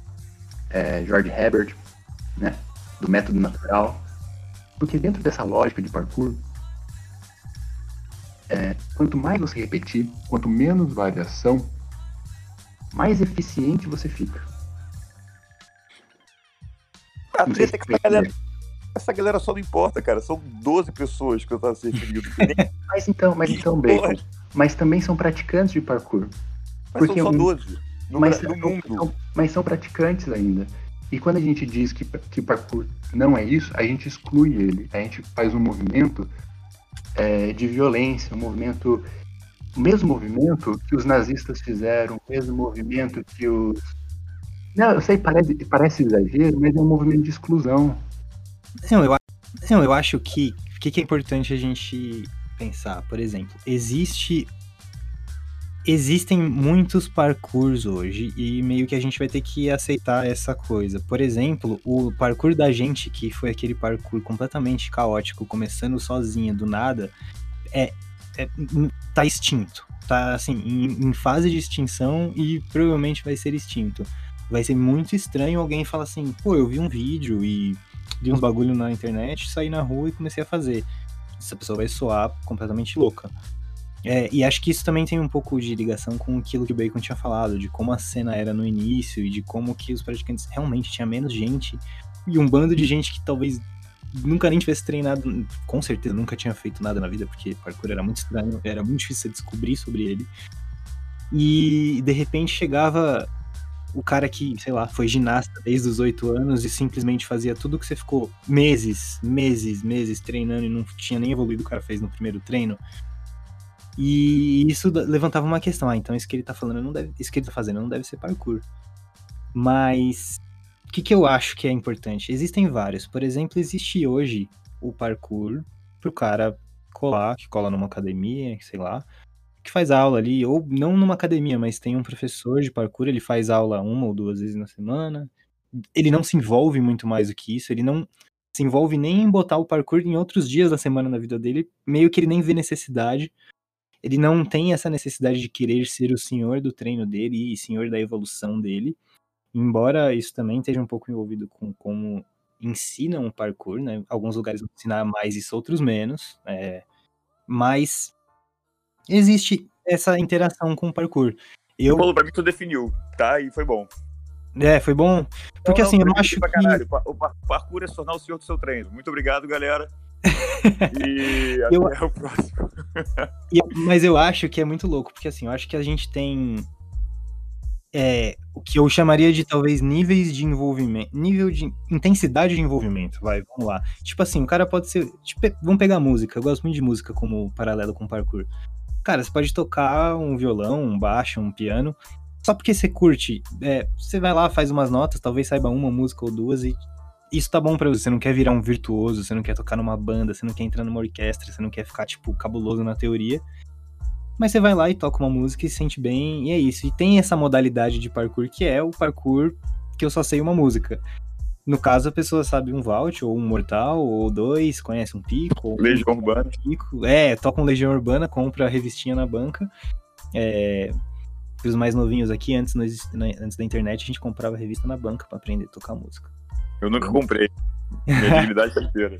Speaker 5: é, George Herbert, né? Do método natural, porque dentro dessa lógica de parkour, é, quanto mais você repetir, quanto menos variação, mais eficiente você fica.
Speaker 2: A treta é que essa galera, essa galera só não importa, cara. São doze pessoas que eu tava se referindo.
Speaker 5: mas então, mas então, Bacon, mas também são praticantes de parkour.
Speaker 2: Mas
Speaker 5: Porque
Speaker 2: são só
Speaker 5: um-
Speaker 2: doze no,
Speaker 5: mas,
Speaker 2: Bra- no mundo.
Speaker 5: são, mas são praticantes ainda. E quando a gente diz que, que parkour não é isso, a gente exclui ele. A gente faz um movimento é, de violência, um movimento, o mesmo movimento que os nazistas fizeram, o mesmo movimento que os... Não, eu sei, parece, parece exagero, mas é um movimento de exclusão.
Speaker 1: Não, eu, a- não, eu acho que o que, que é importante a gente pensar, por exemplo, existe existem muitos parkours hoje e meio que a gente vai ter que aceitar essa coisa. Por exemplo, o parkour da gente, que foi aquele parkour completamente caótico, começando sozinho do nada, é, é tá extinto. Tá assim, em, em fase de extinção e provavelmente vai ser extinto. Vai ser muito estranho alguém falar assim, pô, eu vi um vídeo e vi uns bagulho na internet, saí na rua e comecei a fazer. Essa pessoa vai soar completamente louca. É, e acho que isso também tem um pouco de ligação com aquilo que o Bacon tinha falado, de como a cena era no início e de como que os praticantes realmente tinha menos gente e um bando de gente que talvez nunca nem tivesse treinado, com certeza nunca tinha feito nada na vida, porque parkour era muito estranho, era muito difícil de descobrir sobre ele. E de repente chegava o cara que, sei lá, foi ginasta desde os oito anos e simplesmente fazia tudo que você ficou meses, meses, meses treinando e não tinha nem evoluído, o cara fez no primeiro treino. E isso levantava uma questão, ah, então isso que ele tá falando não deve, isso que ele tá fazendo não deve ser parkour. Mas o que, que eu acho que é importante? Existem vários. Por exemplo, existe hoje o parkour pro cara colar, que cola numa academia, sei lá, que faz aula ali, ou não numa academia, mas tem um professor de parkour, ele faz aula uma ou duas vezes na semana. Ele não se envolve muito mais do que isso, ele não se envolve nem em botar o parkour em outros dias da semana na vida dele, meio que ele nem vê necessidade. Ele não tem essa necessidade de querer ser o senhor do treino dele e senhor da evolução dele, embora isso também esteja um pouco envolvido com como ensinam o parkour, né? Alguns lugares vão ensinar mais isso, outros menos, é... mas existe essa interação com o parkour. Eu...
Speaker 2: Paulo, pra mim tu definiu, tá? E foi bom.
Speaker 1: É, foi bom. Porque
Speaker 2: não,
Speaker 1: assim,
Speaker 2: não,
Speaker 1: eu acho
Speaker 2: pra
Speaker 1: que...
Speaker 2: caralho. O parkour é se tornar o senhor do seu treino. Muito obrigado, galera. E até
Speaker 1: eu...
Speaker 2: o próximo.
Speaker 1: eu... Mas eu acho que é muito louco, porque assim, eu acho que a gente tem é, o que eu chamaria de talvez níveis de envolvimento, nível de intensidade de envolvimento, vai, vamos lá. Tipo assim, o cara pode ser, tipo, vamos pegar música, eu gosto muito de música como paralelo com parkour. Cara, você pode tocar um violão, um baixo, um piano, só porque você curte, é, você vai lá, faz umas notas, talvez saiba uma música ou duas e isso tá bom pra você, você não quer virar um virtuoso, você não quer tocar numa banda, você não quer entrar numa orquestra, você não quer ficar, tipo, cabuloso na teoria, mas você vai lá e toca uma música e se sente bem, e é isso. E tem essa modalidade de parkour que é o parkour que eu só sei uma música. No caso, a pessoa sabe um vault, ou um mortal, ou dois, conhece um pico, ou
Speaker 2: Legião
Speaker 1: um
Speaker 2: Urbana.
Speaker 1: Pico. É, toca um Legião Urbana, compra a revistinha na banca. É, para os mais novinhos aqui, antes, no, antes da internet, a gente comprava a revista na banca pra aprender a tocar música.
Speaker 2: Eu nunca comprei. Minha dignidade tá inteira.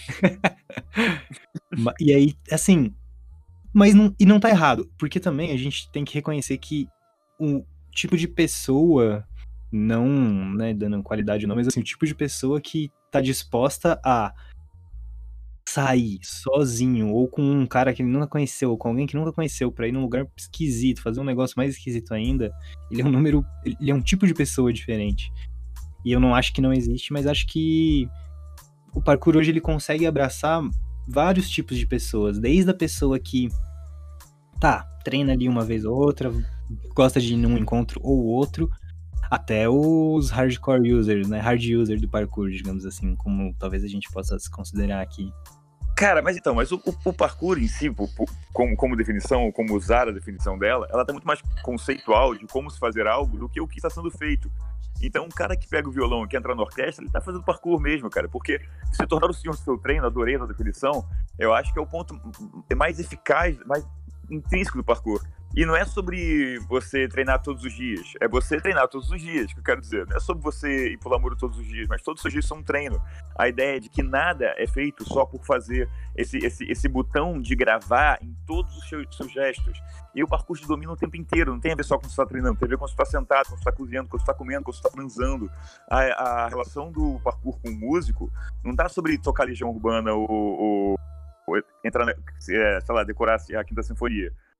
Speaker 1: E aí, assim... Mas não, e não tá errado, porque também a gente tem que reconhecer que o tipo de pessoa, não, né, dando qualidade não, mas assim, o tipo de pessoa que tá disposta a sair sozinho, ou com um cara que ele nunca conheceu, ou com alguém que nunca conheceu, pra ir num lugar esquisito, fazer um negócio mais esquisito ainda, ele é um número, ele é um tipo de pessoa diferente. E eu não acho que não existe, mas acho que o parkour hoje ele consegue abraçar vários tipos de pessoas, desde a pessoa que tá, treina ali uma vez ou outra, gosta de ir num encontro ou outro, até os hardcore users, né, hard user do parkour, digamos assim, como talvez a gente possa se considerar aqui.
Speaker 2: Cara, mas então, mas o, o, o parkour em si, o, o, como, como definição, como usar a definição dela, ela tá muito mais conceitual de como se fazer algo do que o que está sendo feito. Então, um cara que pega o violão e quer entrar na orquestra, ele tá fazendo parkour mesmo, cara, porque se tornar o senhor do seu treino, adorei a definição, eu acho que é o ponto mais eficaz, mais intrínseco do parkour. E não é sobre você treinar todos os dias, é você treinar todos os dias, que eu quero dizer. Não é sobre você ir pular muro todos os dias, mas todos os dias são um treino. A ideia é de que nada é feito só por fazer esse, esse, esse botão de gravar em todos os seus, seus gestos. E o parkour te domina o tempo inteiro, não tem a ver só com você está treinando, tem a ver com você está sentado, com você está cozinhando, com você está comendo, com você está transando. A, a relação do parkour com o músico não tá sobre tocar Legião Urbana ou, ou, ou entrar, na, sei lá, decorar a Quinta Sinfonia.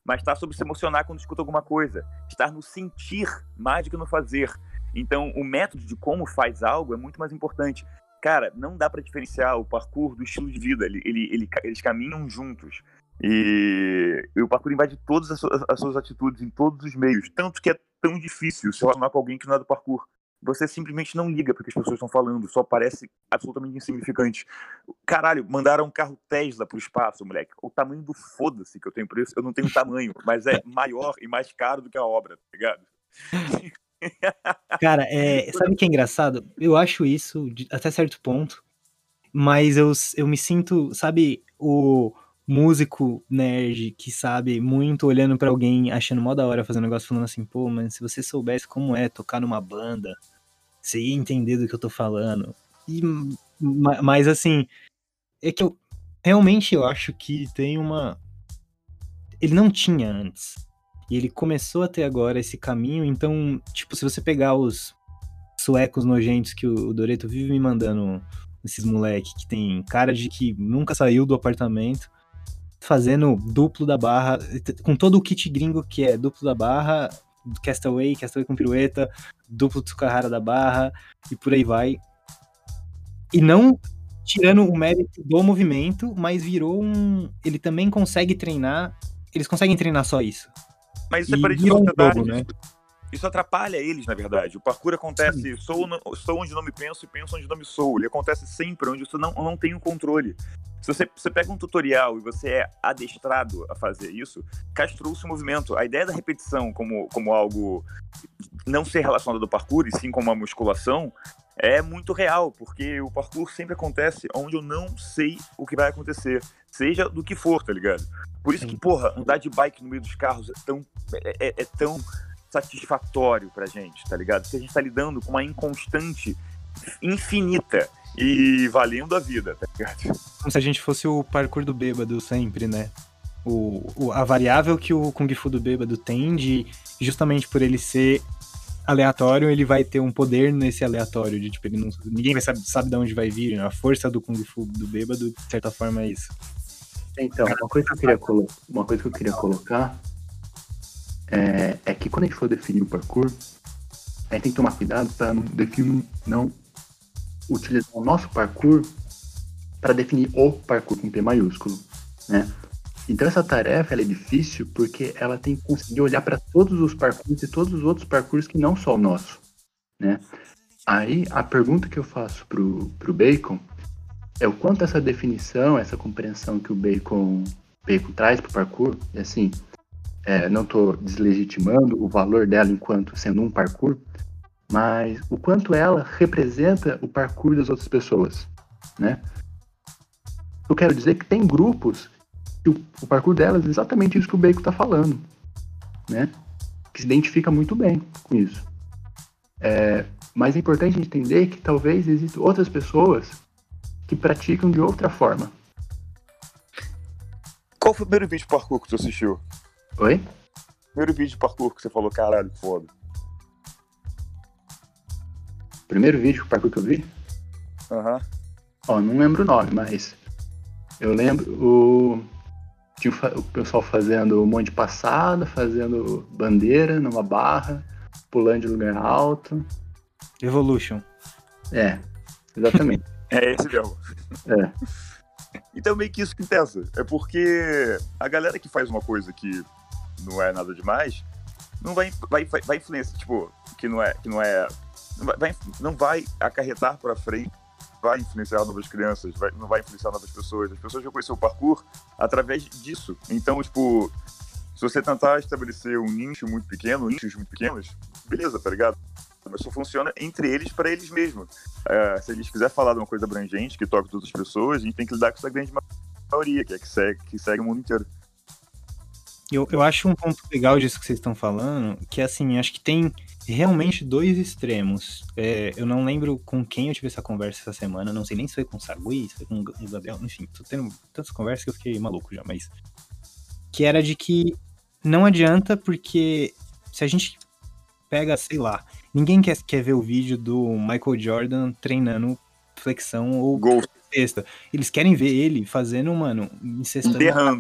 Speaker 2: mas está sobre se emocionar quando escuta alguma coisa. Estar no sentir mais do que no fazer. Então, o método de como faz algo é muito mais importante. Cara, não dá para diferenciar o parkour do estilo de vida. Ele, ele, ele, eles caminham juntos. E, e o parkour invade todas as suas, as suas atitudes em todos os meios. Tanto que é tão difícil se relacionar com alguém que não é do parkour. Você simplesmente não liga porque as pessoas estão falando, só parece absolutamente insignificante. Caralho, mandaram um carro Tesla pro espaço, moleque. O tamanho do foda-se que eu tenho por isso, eu não tenho tamanho, mas é maior e mais caro do que a obra, tá ligado?
Speaker 1: Cara, é, sabe o que é engraçado? Eu acho isso de, até certo ponto, mas eu, eu me sinto, sabe, o músico nerd que sabe muito olhando pra alguém, achando mó da hora fazendo um negócio, falando assim, pô, mas se você soubesse como é tocar numa banda, você ia entender do que eu tô falando. E, mas assim, é que eu realmente eu acho que tem uma... Ele não tinha antes. E ele começou a ter agora esse caminho, então, tipo, se você pegar os suecos nojentos que o Doreto vive me mandando, esses moleque que tem cara de que nunca saiu do apartamento, fazendo duplo da barra, com todo o kit gringo que é duplo da barra, Castaway, Castaway com pirueta, duplo Tsukahara da barra, e por aí vai. E não tirando o mérito do movimento, mas virou um... Ele também consegue treinar, eles conseguem treinar só isso.
Speaker 2: Mas isso é para
Speaker 1: virou um jogo, né?
Speaker 2: Isso atrapalha eles, na verdade. O parkour acontece, sou, sou onde não me penso e penso onde não me sou. Ele acontece sempre onde você não, não tem o controle. Se você, você pega um tutorial e você é adestrado a fazer isso, castrou-se o movimento. A ideia da repetição como, como algo não ser relacionado ao parkour, e sim como uma musculação, é muito real, porque o parkour sempre acontece onde eu não sei o que vai acontecer, seja do que for, tá ligado? Por isso que, porra, andar de bike no meio dos carros é tão... É, é, é tão satisfatório pra gente, tá ligado? Porque a gente tá lidando com uma inconstante infinita e valendo a vida, tá ligado?
Speaker 1: Como se a gente fosse o parkour do bêbado sempre, né? O, o, a variável que o Kung Fu do bêbado tem de, justamente por ele ser aleatório, ele vai ter um poder nesse aleatório, de tipo, ele não, ninguém vai sabe, sabe de onde vai vir, né? A força do Kung Fu do bêbado, de certa forma, é isso.
Speaker 5: Então, uma coisa que eu queria, colo- uma coisa que eu queria colocar É, é que quando a gente for definir o parkour, a gente tem que tomar cuidado para não definir, não utilizar o nosso parkour para definir o parkour com P maiúsculo, né? Então essa tarefa ela é difícil porque ela tem que conseguir olhar para todos os parkours e todos os outros parkours que não só o nosso, né? Aí a pergunta que eu faço pro, pro Bacon é o quanto essa definição, essa compreensão que o Bacon, Bacon traz pro parkour, e assim... É, não estou deslegitimando o valor dela enquanto sendo um parkour, mas o quanto ela representa o parkour das outras pessoas, né? Eu quero dizer que tem grupos que o, o parkour delas é exatamente isso que o Bacon está falando, né? Que se identifica muito bem com isso. É, mas é importante entender que talvez existam outras pessoas que praticam de outra forma.
Speaker 2: Qual foi o primeiro vídeo de parkour que tu assistiu?
Speaker 5: Oi?
Speaker 2: Primeiro vídeo de parkour que você falou, caralho, foda.
Speaker 5: Primeiro vídeo de parkour que eu vi?
Speaker 2: Aham. Uhum.
Speaker 5: Ó, não lembro o nome, mas eu lembro o... Tinha o pessoal fazendo um monte de passada, fazendo bandeira numa barra, pulando de lugar alto.
Speaker 1: Evolution.
Speaker 5: É, exatamente.
Speaker 2: É esse mesmo.
Speaker 5: É.
Speaker 2: Então meio que isso que interessa. É porque a galera que faz uma coisa que não é nada demais, não vai, vai, vai, vai influenciar, tipo, que não é, que não é, não vai, não vai acarretar pra frente, vai influenciar novas crianças, vai, não vai influenciar novas pessoas. As pessoas vão conhecer o parkour através disso. Então, tipo, se você tentar estabelecer um nicho muito pequeno, nichos muito pequenos, beleza, tá ligado? Mas só funciona entre eles, para eles mesmos. É, se eles quiserem falar de uma coisa abrangente, que toque todas as pessoas, a gente tem que lidar com essa grande maioria, que é que segue, que segue o mundo inteiro.
Speaker 1: Eu, eu acho um ponto legal disso que vocês estão falando, que assim, acho que tem realmente dois extremos. É, eu não lembro com quem eu tive essa conversa essa semana, não sei nem se foi com o Sagui, se foi com o Gabriel, enfim, tô tendo tantas conversas que eu fiquei maluco já, mas... Que era de que não adianta, porque se a gente pega, sei lá, ninguém quer, quer ver o vídeo do Michael Jordan treinando flexão ou
Speaker 2: Gol.
Speaker 1: cesta. Eles querem ver ele fazendo, mano, incestando...
Speaker 2: Enterrando.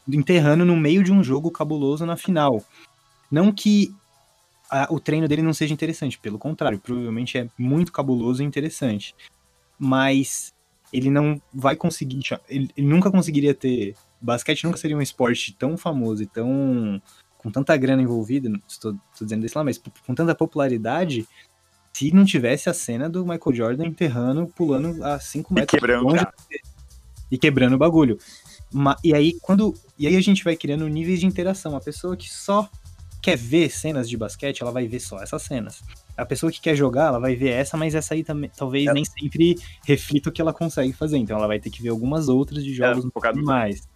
Speaker 1: enterrando no meio de um jogo cabuloso na final. Não que a, o treino dele não seja interessante, pelo contrário, provavelmente é muito cabuloso e interessante. Mas ele não vai conseguir... Ele, ele nunca conseguiria ter... Basquete nunca seria um esporte tão famoso e tão... com tanta grana envolvida, estou, estou dizendo desse lá, mas com tanta popularidade, se não tivesse a cena do Michael Jordan enterrando, pulando a cinco metros
Speaker 2: e quebrando,
Speaker 1: longe e quebrando o bagulho. E aí, quando, e aí a gente vai criando níveis de interação. A pessoa que só quer ver cenas de basquete, ela vai ver só essas cenas. A pessoa que quer jogar, ela vai ver essa, mas essa aí também, talvez é. nem sempre reflita o que ela consegue fazer. Então ela vai ter que ver algumas outras de jogos
Speaker 2: é, focado
Speaker 1: mais.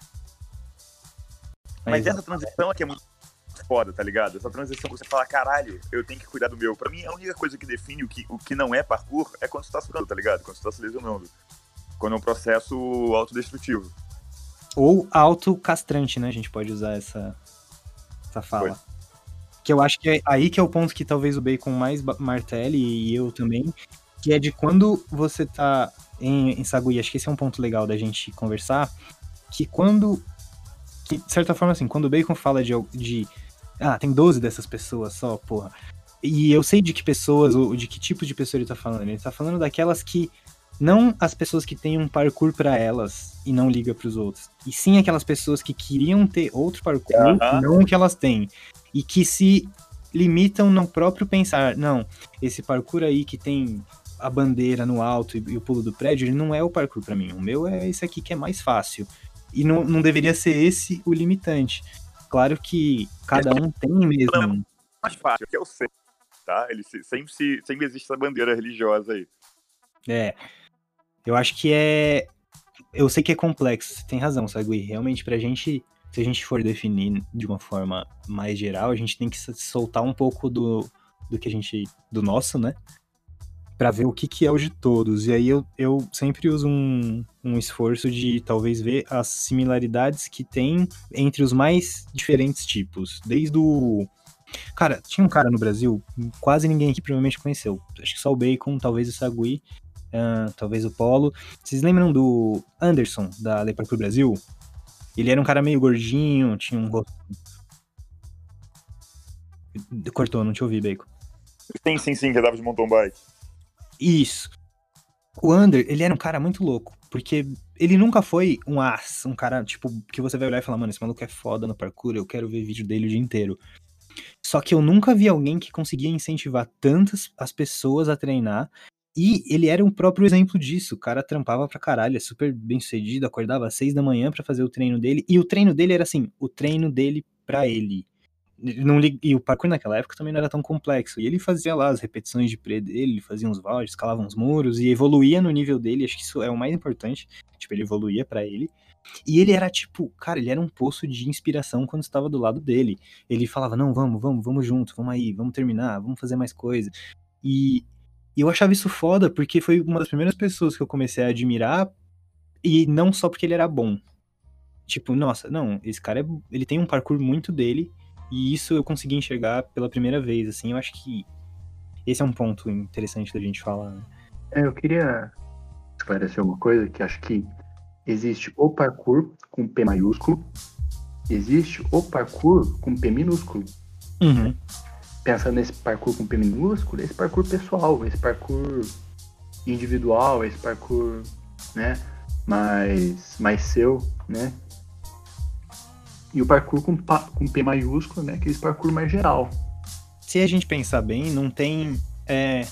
Speaker 2: Mas, mas essa transição aqui é muito foda, tá ligado? Essa transição que você fala, caralho, eu tenho que cuidar do meu. Pra mim, a única coisa que define o que, o que não é parkour é quando você tá sofrendo, tá ligado? Quando você tá se lesionando. Quando é um processo autodestrutivo.
Speaker 1: Ou autocastrante, né? A gente pode usar essa, essa fala. Foi. Que eu acho que é aí que é o ponto que talvez o Bacon mais martele, e eu também, que é de quando você tá em, em Saguí, acho que esse é um ponto legal da gente conversar, que quando, que, de certa forma assim, quando o Bacon fala de, de ah, tem doze dessas pessoas só, porra, e eu sei de que pessoas, ou de que tipo de pessoa ele tá falando, ele tá falando daquelas que, não as pessoas que têm um parkour pra elas e não liga pros outros, e sim aquelas pessoas que queriam ter outro parkour, uh-huh. não o que elas têm, e que se limitam no próprio pensar, não, esse parkour aí que tem a bandeira no alto e, e o pulo do prédio, ele não é o parkour pra mim, o meu é esse aqui que é mais fácil, e não, não deveria ser esse o limitante. Claro que cada um tem mesmo...
Speaker 2: Não é mais fácil, que eu sei, tá? Ele sempre, sempre existe essa bandeira religiosa aí.
Speaker 1: É, eu acho que é... Eu sei que é complexo, você tem razão, Sagui, realmente pra gente... Se a gente for definir de uma forma mais geral, a gente tem que soltar um pouco do, do que a gente... do nosso, né? Pra ver o que, que é o de todos. E aí eu, eu sempre uso um, um esforço de talvez ver as similaridades que tem entre os mais diferentes tipos. Desde o... Cara, tinha um cara no Brasil, quase ninguém aqui provavelmente conheceu. Acho que só o Bacon, talvez o Sagui, uh, talvez o Polo. Vocês lembram do Anderson, da Lei Parkour Brasil? Ele era um cara meio gordinho, tinha um rosto... Cortou, não te ouvi, Bacon.
Speaker 2: Sim, sim, sim, que andava de mountain bike.
Speaker 1: Isso. O Ander, ele era um cara muito louco, porque ele nunca foi um as, um cara, tipo, que você vai olhar e falar, mano, esse maluco é foda no parkour, eu quero ver vídeo dele o dia inteiro. Só que eu nunca vi alguém que conseguia incentivar tantas as pessoas a treinar, e ele era um próprio exemplo disso. O cara trampava pra caralho, é super bem sucedido, acordava às seis da manhã pra fazer o treino dele, e o treino dele era assim, o treino dele pra ele. Não lig... E o parkour naquela época também não era tão complexo, e ele fazia lá as repetições de pré dele, ele fazia uns vaults, escalava uns muros, e evoluía no nível dele, acho que isso é o mais importante, tipo, ele evoluía pra ele. E ele era tipo, cara, ele era um poço de inspiração quando estava do lado dele. Ele falava, não, vamos, vamos, vamos junto, vamos aí, vamos terminar, vamos fazer mais coisa. E E eu achava isso foda, porque foi uma das primeiras pessoas que eu comecei a admirar, e não só porque ele era bom. Tipo, nossa, não, esse cara, é, ele tem um parkour muito dele, e isso eu consegui enxergar pela primeira vez, assim, eu acho que esse é um ponto interessante da gente falar, né?
Speaker 5: É, eu queria esclarecer uma coisa, que acho que existe o parkour com P maiúsculo, existe o parkour com P minúsculo.
Speaker 1: Uhum.
Speaker 5: Pensando nesse parkour com P minúsculo, esse parkour pessoal, esse parkour individual, esse parkour, né, mais, mais seu, né, e o parkour com, com P maiúsculo, né, que é esse parkour mais geral.
Speaker 1: Se a gente pensar bem, não tem... É...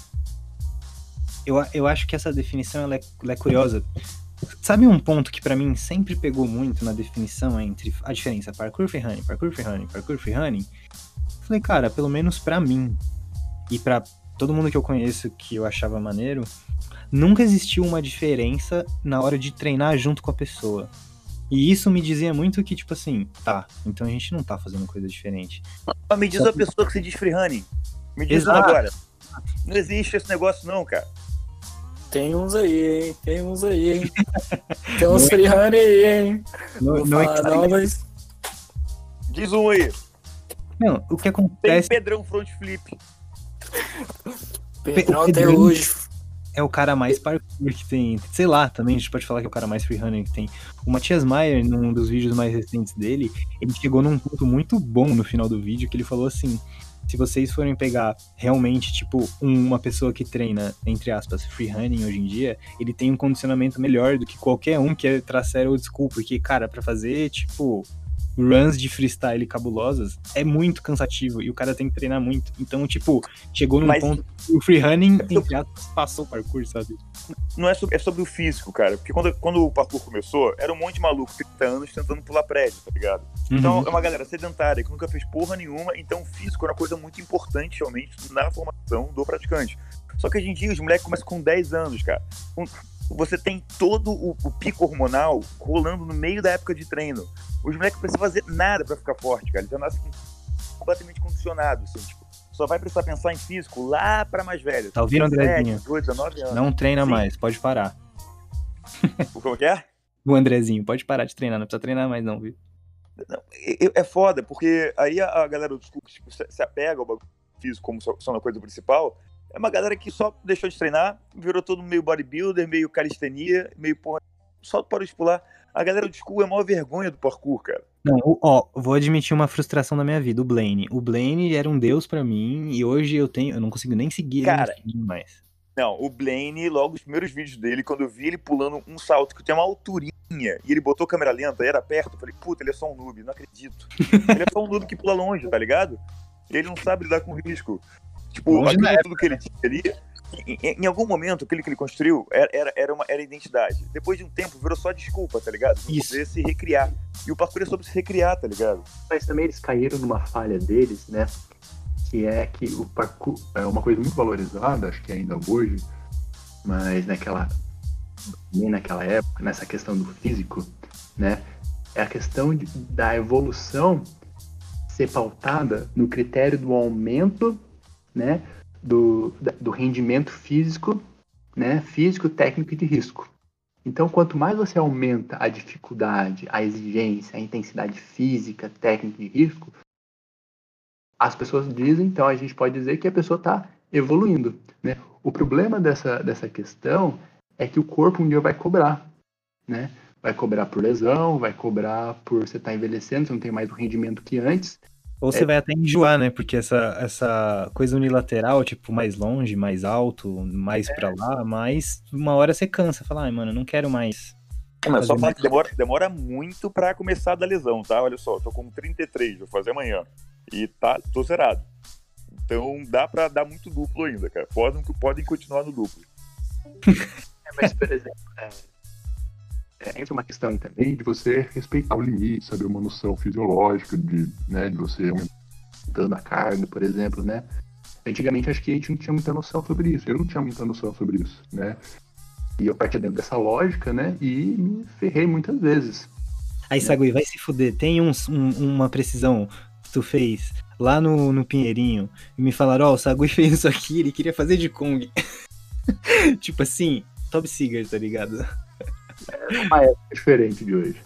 Speaker 1: Eu, eu acho que essa definição ela é, ela é curiosa. Sabe um ponto que pra mim sempre pegou muito na definição entre a diferença parkour freerunning, parkour freerunning, parkour freerunning? Falei, cara, pelo menos pra mim e pra todo mundo que eu conheço que eu achava maneiro, nunca existiu uma diferença na hora de treinar junto com a pessoa. E isso me dizia muito que, tipo assim, tá, então a gente não tá fazendo coisa diferente.
Speaker 2: Mas me diz Só a que... pessoa que se diz freerunning. Me diz uma agora. Não existe esse negócio não, cara.
Speaker 4: Tem uns aí, hein? Tem uns aí, hein? Tem uns freerunning aí, hein?
Speaker 1: Não,
Speaker 4: Vou
Speaker 1: não
Speaker 4: falar,
Speaker 1: é
Speaker 4: não, mas...
Speaker 2: Diz um aí.
Speaker 1: Não, o que acontece...
Speaker 2: Tem Pedrão front flip.
Speaker 4: Pedrão até hoje.
Speaker 1: é o cara mais parkour que tem. Sei lá, também a gente pode falar que é o cara mais freerunner que tem. O Matias Maia, num dos vídeos mais recentes dele, ele chegou num ponto muito bom no final do vídeo, que ele falou assim: se vocês forem pegar realmente, tipo, uma pessoa que treina, entre aspas, freerunning hoje em dia, ele tem um condicionamento melhor do que qualquer um que é traçar old school, porque, cara, pra fazer, tipo, runs de freestyle cabulosas é muito cansativo e o cara tem que treinar muito. Então, tipo, chegou num
Speaker 2: Mas-
Speaker 1: ponto que o freerunning, entre aspas, passou o parkour, sabe?
Speaker 2: Não é sobre, é sobre o físico, cara. Porque quando, quando o parkour começou, era um monte de maluco, trinta anos, tentando pular prédio, tá ligado? Então,
Speaker 1: Uhum.
Speaker 2: é uma galera sedentária, que nunca fez porra nenhuma. Então, o físico era uma coisa muito importante, realmente, na formação do praticante. Só que hoje em dia, os moleques começam com dez anos, cara. Com- Você tem todo o, o pico hormonal rolando no meio da época de treino. Os moleques não precisam fazer nada pra ficar forte, cara. Eles já nascem completamente condicionados, assim, tipo. Só vai precisar pensar em físico lá pra mais velho.
Speaker 1: Tá ouvindo, Andrezinho?
Speaker 2: dezoito, dezenove anos.
Speaker 1: Não treina
Speaker 2: Sim.
Speaker 1: mais, pode parar.
Speaker 2: Como que é?
Speaker 1: O Andrezinho, pode parar de treinar, não precisa treinar mais não, viu?
Speaker 2: Não, é, é foda, porque aí a, a galera dos clubes tipo, se, se apega ao bagulho físico como só, só na coisa principal. É uma galera que só deixou de treinar, virou todo meio bodybuilder, meio calistenia, meio porra. Só parou de pular. A galera do school é a maior vergonha do parkour, cara.
Speaker 1: Não, o- ó, vou admitir uma frustração da minha vida, o Blaine. O Blaine era um deus pra mim e hoje eu tenho, eu não consigo nem seguir ele
Speaker 2: Cara,
Speaker 1: no Instagram mais.
Speaker 2: Não, o Blaine, logo os primeiros vídeos dele, quando eu vi ele pulando um salto que tinha uma alturinha e ele botou câmera lenta e era perto, eu falei, puta, ele é só um noob, não acredito. Ele é só um noob que pula longe, tá ligado? Ele não sabe lidar com risco. Tipo,
Speaker 1: Longe na
Speaker 2: aquilo tudo que ele tinha ali, em, em- em algum momento, aquilo que ele construiu era, era, era, uma, era identidade. Depois de um tempo, virou só desculpa, tá ligado? Não
Speaker 1: Isso.
Speaker 2: poder se recriar. E o parkour é sobre se recriar, tá ligado?
Speaker 5: Mas também eles caíram numa falha deles, né? Que é que o parkour é uma coisa muito valorizada, acho que ainda hoje, mas naquela, nem naquela época, nessa questão do físico, né? É a questão de, da evolução ser pautada no critério do aumento, né? Do, da- do rendimento físico, né? Físico, técnico e de risco. Então, quanto mais você aumenta a dificuldade, a exigência, a intensidade física, técnica e risco, as pessoas dizem, então a gente pode dizer que a pessoa está evoluindo, né? O problema dessa, dessa questão é que o corpo um dia vai cobrar, né? Vai cobrar por lesão, vai cobrar por você estar envelhecendo, você não tem mais o rendimento que antes.
Speaker 1: Ou você vai até enjoar, né? Porque essa, essa coisa unilateral, tipo, mais longe, mais alto, mais pra lá, mais uma hora você cansa. Fala, ai, mano, eu não quero mais.
Speaker 2: Mas só
Speaker 1: fazer
Speaker 2: falar
Speaker 1: mais.
Speaker 2: que demora, demora muito pra começar da lesão, tá? Olha só, eu tô com trinta e três, vou fazer amanhã. E tá, tô zerado. Então dá pra dar muito duplo ainda, cara. Podem, podem continuar no duplo.
Speaker 5: É, mas, por exemplo, é, é, entra uma questão também de você respeitar o limite, saber uma noção fisiológica de, né, de você aumentando a carga, por exemplo, né? Antigamente acho que a gente não tinha muita noção sobre isso. Eu não tinha muita noção sobre isso, né? E eu partia dentro dessa lógica, né? E me ferrei muitas vezes.
Speaker 1: Aí, Sagui, vai se fuder. Tem uns, um- uma precisão que tu fez lá no, no Pinheirinho e me falaram, ó, o Sagui fez isso aqui, ele queria fazer de Kong. Tipo assim, Top Seeger, tá ligado?
Speaker 5: É uma época diferente de hoje.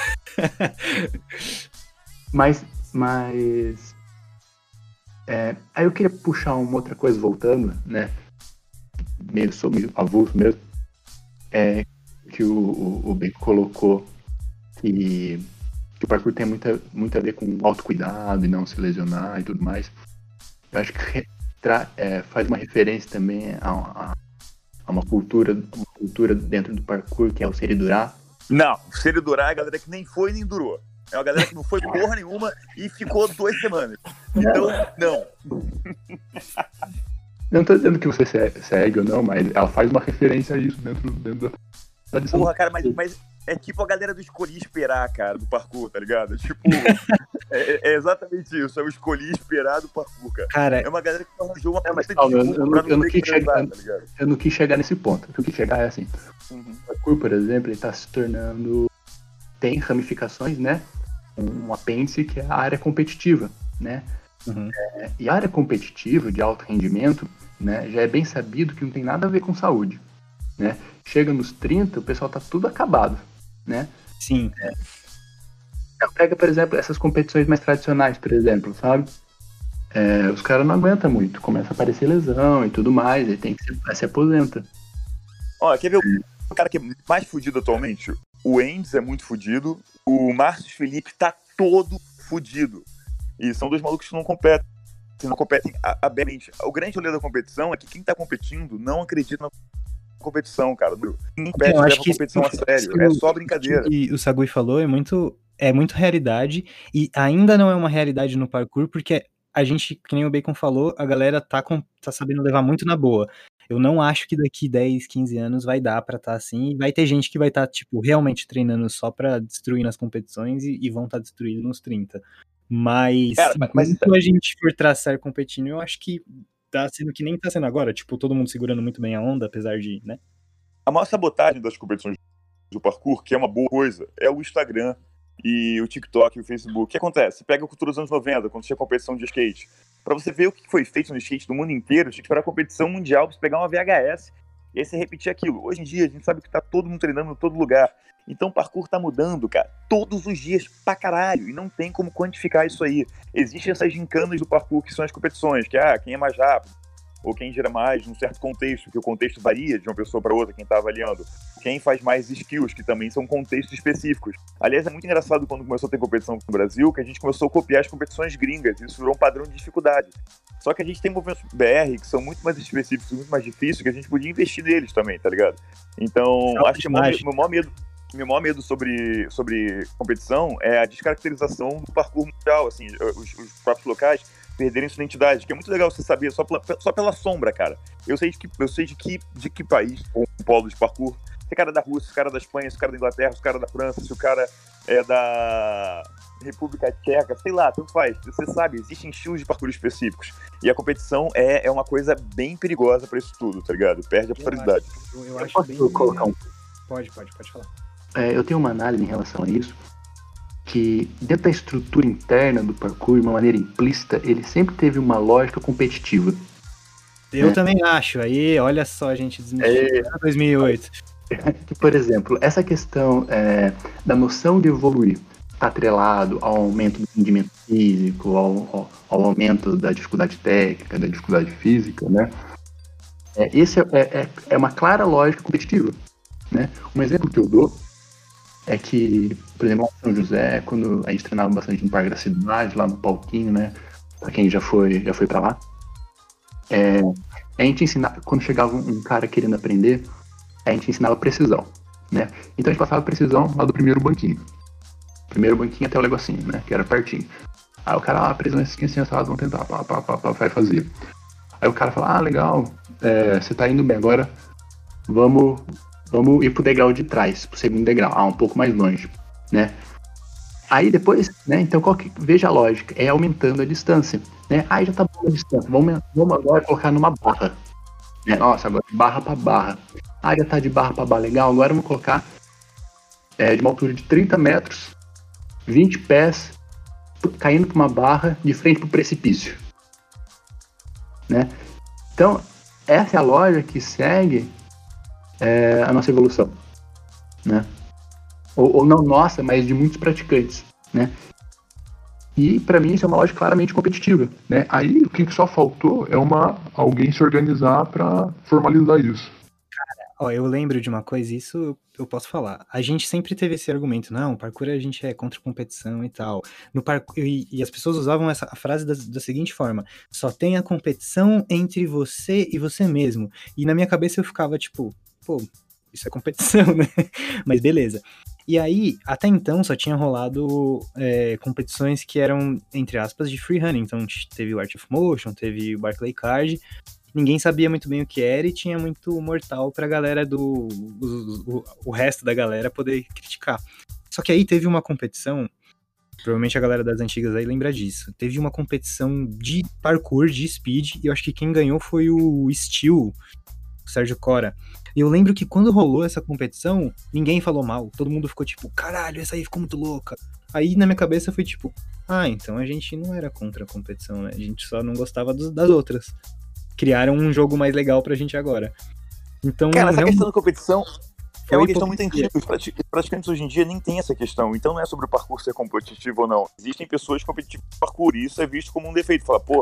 Speaker 5: Mas, mas é, aí eu queria puxar uma outra coisa voltando, né? Meio sobre avulso mesmo. É, que o, o, o Beco colocou que, que o parkour tem muita, muito a ver com autocuidado e não se lesionar e tudo mais. Eu acho que tra, é, faz uma referência também a, a, a uma cultura, uma cultura dentro do parkour que é o Seridurar.
Speaker 2: Não, se ele durar, é a galera que nem foi nem durou. É uma galera que não foi porra nenhuma e ficou duas semanas. Então, não.
Speaker 5: Eu não tô dizendo que você se- segue ou não, mas ela faz uma referência a isso dentro, dentro da tradição.
Speaker 2: Porra, cara, mas, mas é tipo a galera do escolhi esperar, cara, do parkour, tá ligado? Tipo, é, é exatamente isso. Eu escolhi esperar do parkour, cara.
Speaker 1: Cara,
Speaker 2: É uma galera que arranjou uma
Speaker 5: É, mas
Speaker 2: puta
Speaker 5: calma, eu-
Speaker 2: desculpa
Speaker 5: eu
Speaker 2: pra
Speaker 5: não- eu não
Speaker 2: ter
Speaker 5: quis
Speaker 2: que transar,
Speaker 5: chegar-
Speaker 2: tá ligado?
Speaker 5: Eu não quis chegar nesse ponto. O que eu quis chegar é assim.
Speaker 2: Uhum.
Speaker 5: O parkour, por exemplo, ele tá se tornando... Tem ramificações, né? Um apêndice que é a área competitiva, né?
Speaker 1: uhum.
Speaker 5: É, e a área competitiva de alto rendimento, né, já é bem sabido que não tem nada a ver com saúde, né? Chega nos trinta, o pessoal tá tudo acabado, né?
Speaker 1: Sim.
Speaker 5: Então, pega, por exemplo, essas competições mais tradicionais, por exemplo, sabe? É, os caras não aguentam muito, começa a aparecer lesão e tudo mais, aí tem que se, se aposenta,
Speaker 2: Ó, quer ver o cara que é mais fudido atualmente? O Endes é muito fudido, o Márcio Felipe tá todo fudido. E são dois malucos que não competem. Não competem abertamente. O grande rolê da competição é que quem tá competindo não acredita na competição, cara. Quem compete leva a competição a sério. É só brincadeira.
Speaker 1: E o Sagui falou é muito, é muito realidade. E ainda não é uma realidade no parkour, porque a gente, que nem o Bacon falou, a galera tá, com, tá sabendo levar muito na boa. Eu não acho que daqui dez, quinze anos vai dar pra estar tá assim. E vai ter gente que vai estar, tá, tipo, realmente treinando só pra destruir nas competições e, e vão estar tá destruindo nos trinta. Mas,
Speaker 2: cara, mas
Speaker 1: quando a gente for traçar competindo, eu acho que tá sendo que nem tá sendo agora. Tipo, todo mundo segurando muito bem a onda, apesar de, né?
Speaker 2: A maior sabotagem das competições do parkour, que é uma boa coisa, é o Instagram e o TikTok e o Facebook. O que acontece? Você pega a cultura dos anos noventa, quando tinha competição de skate. Pra você ver o que foi feito no skate do mundo inteiro, tinha que esperar a competição mundial pra você pegar uma V H S e aí você repetir aquilo. Hoje em dia, a gente sabe que tá todo mundo treinando em todo lugar. Então o parkour tá mudando, cara, todos os dias pra caralho, e não tem como quantificar isso aí. Existem essas gincanas do parkour que são as competições, que ah, quem é mais rápido, ou quem gira mais num certo contexto, que o contexto varia de uma pessoa para outra, quem tá avaliando. Quem faz mais skills, que também são contextos específicos. Aliás, é muito engraçado quando começou a ter competição no Brasil, que a gente começou a copiar as competições gringas, e isso virou um padrão de dificuldade. Só que a gente tem movimentos B R que são muito mais específicos, muito mais difíceis, que a gente podia investir neles também, tá ligado? Então,
Speaker 1: Não,
Speaker 2: acho que o meu maior medo... Meu maior medo sobre, sobre competição é a descaracterização do parkour mundial, assim, os, os próprios locais perderem sua identidade, que é muito legal você saber só pela, só pela sombra, cara. Eu sei de que, eu sei de que, de que país, ou um polo de parkour, se o cara é da Rússia, se o cara é da Espanha, se o cara é da Inglaterra, se o cara é da França, se o cara é da República Tcheca, sei lá, tanto faz. Você sabe, existem estilos de parkour específicos. E a competição é, é uma coisa bem perigosa pra isso tudo, tá ligado? Perde a popularidade.
Speaker 1: Eu, eu, eu acho
Speaker 5: Posso
Speaker 1: bem...
Speaker 5: colocar um...
Speaker 1: Pode, pode, pode falar.
Speaker 5: É, eu tenho uma análise em relação a isso, que dentro da estrutura interna do parkour, de uma maneira implícita, ele sempre teve uma lógica competitiva.
Speaker 1: Eu
Speaker 5: né?
Speaker 1: também acho. Aí, olha só, a gente desmistificou
Speaker 5: É...
Speaker 1: dois mil e oito.
Speaker 5: Por exemplo, essa questão é, da noção de evoluir está atrelado ao aumento do rendimento físico, ao, ao, ao aumento da dificuldade técnica, da dificuldade física, né? É, esse é, é, é uma clara lógica competitiva, né? Um exemplo que eu dou é que, por exemplo, em São José, quando a gente treinava bastante no Parque da Cidade, lá no palquinho, né? Pra quem já foi, já foi pra lá, é, a gente ensinava, quando chegava um cara querendo aprender, a gente ensinava precisão, né? Então a gente passava precisão lá do primeiro banquinho. Primeiro banquinho até o negocinho, né? Que era pertinho. Aí o cara, ah, precisão assim, assim, assado, vamos tentar, pá, pá, pá, pá, vai fazer. Aí o cara fala, ah, legal, é, você tá indo bem, agora vamos... Vamos ir pro degrau de trás, pro segundo degrau, ah, um pouco mais longe, né? Aí depois, né, então qual que, veja a lógica, é aumentando a distância, né? Aí já tá boa a distância, vamos, vamos agora colocar numa barra, né? Nossa, agora barra pra barra. Ah, já tá de barra pra barra, legal, agora vamos colocar é, de uma altura de trinta metros, vinte pés, caindo pra uma barra de frente pro precipício, né? Então, essa é a lógica que segue É a nossa evolução, né? Ou, ou não nossa, mas de muitos praticantes, né? E para mim isso é uma lógica claramente competitiva, né? Aí o que só faltou é uma alguém se organizar para formalizar isso.
Speaker 1: Cara, ó, eu lembro de uma coisa, isso eu posso falar. A gente sempre teve esse argumento, não, parkour a gente é contra competição e tal. No parkour, e, e as pessoas usavam essa a frase da, da seguinte forma: só tem a competição entre você e você mesmo. E na minha cabeça eu ficava tipo, pô, isso é competição, né? Mas beleza. E aí, até então, só tinha rolado é, competições que eram, entre aspas, de freehand. Então, teve o Art of Motion, teve o Barclay Card. Ninguém sabia muito bem o que era e tinha muito mortal pra galera do... O, o, o resto da galera poder criticar. Só que aí teve uma competição, provavelmente a galera das antigas aí lembra disso. Teve uma competição de parkour, de speed, e eu acho que quem ganhou foi o Steel, o Sérgio Cora. E eu lembro que quando rolou essa competição, ninguém falou mal. Todo mundo ficou tipo, caralho, essa aí ficou muito louca. Aí na minha cabeça foi tipo, ah, então a gente não era contra a competição, né? A gente só não gostava dos, das outras. Criaram um jogo mais legal pra gente agora. Então,
Speaker 2: cara, essa
Speaker 1: não...
Speaker 2: questão da competição é uma questão muito
Speaker 1: hipocrisia.
Speaker 2: antiga. Os praticantes hoje em dia nem tem essa questão. Então não é sobre o parkour ser competitivo ou não. Existem pessoas competitivas no parkour e isso é visto como um defeito. Fala, porra,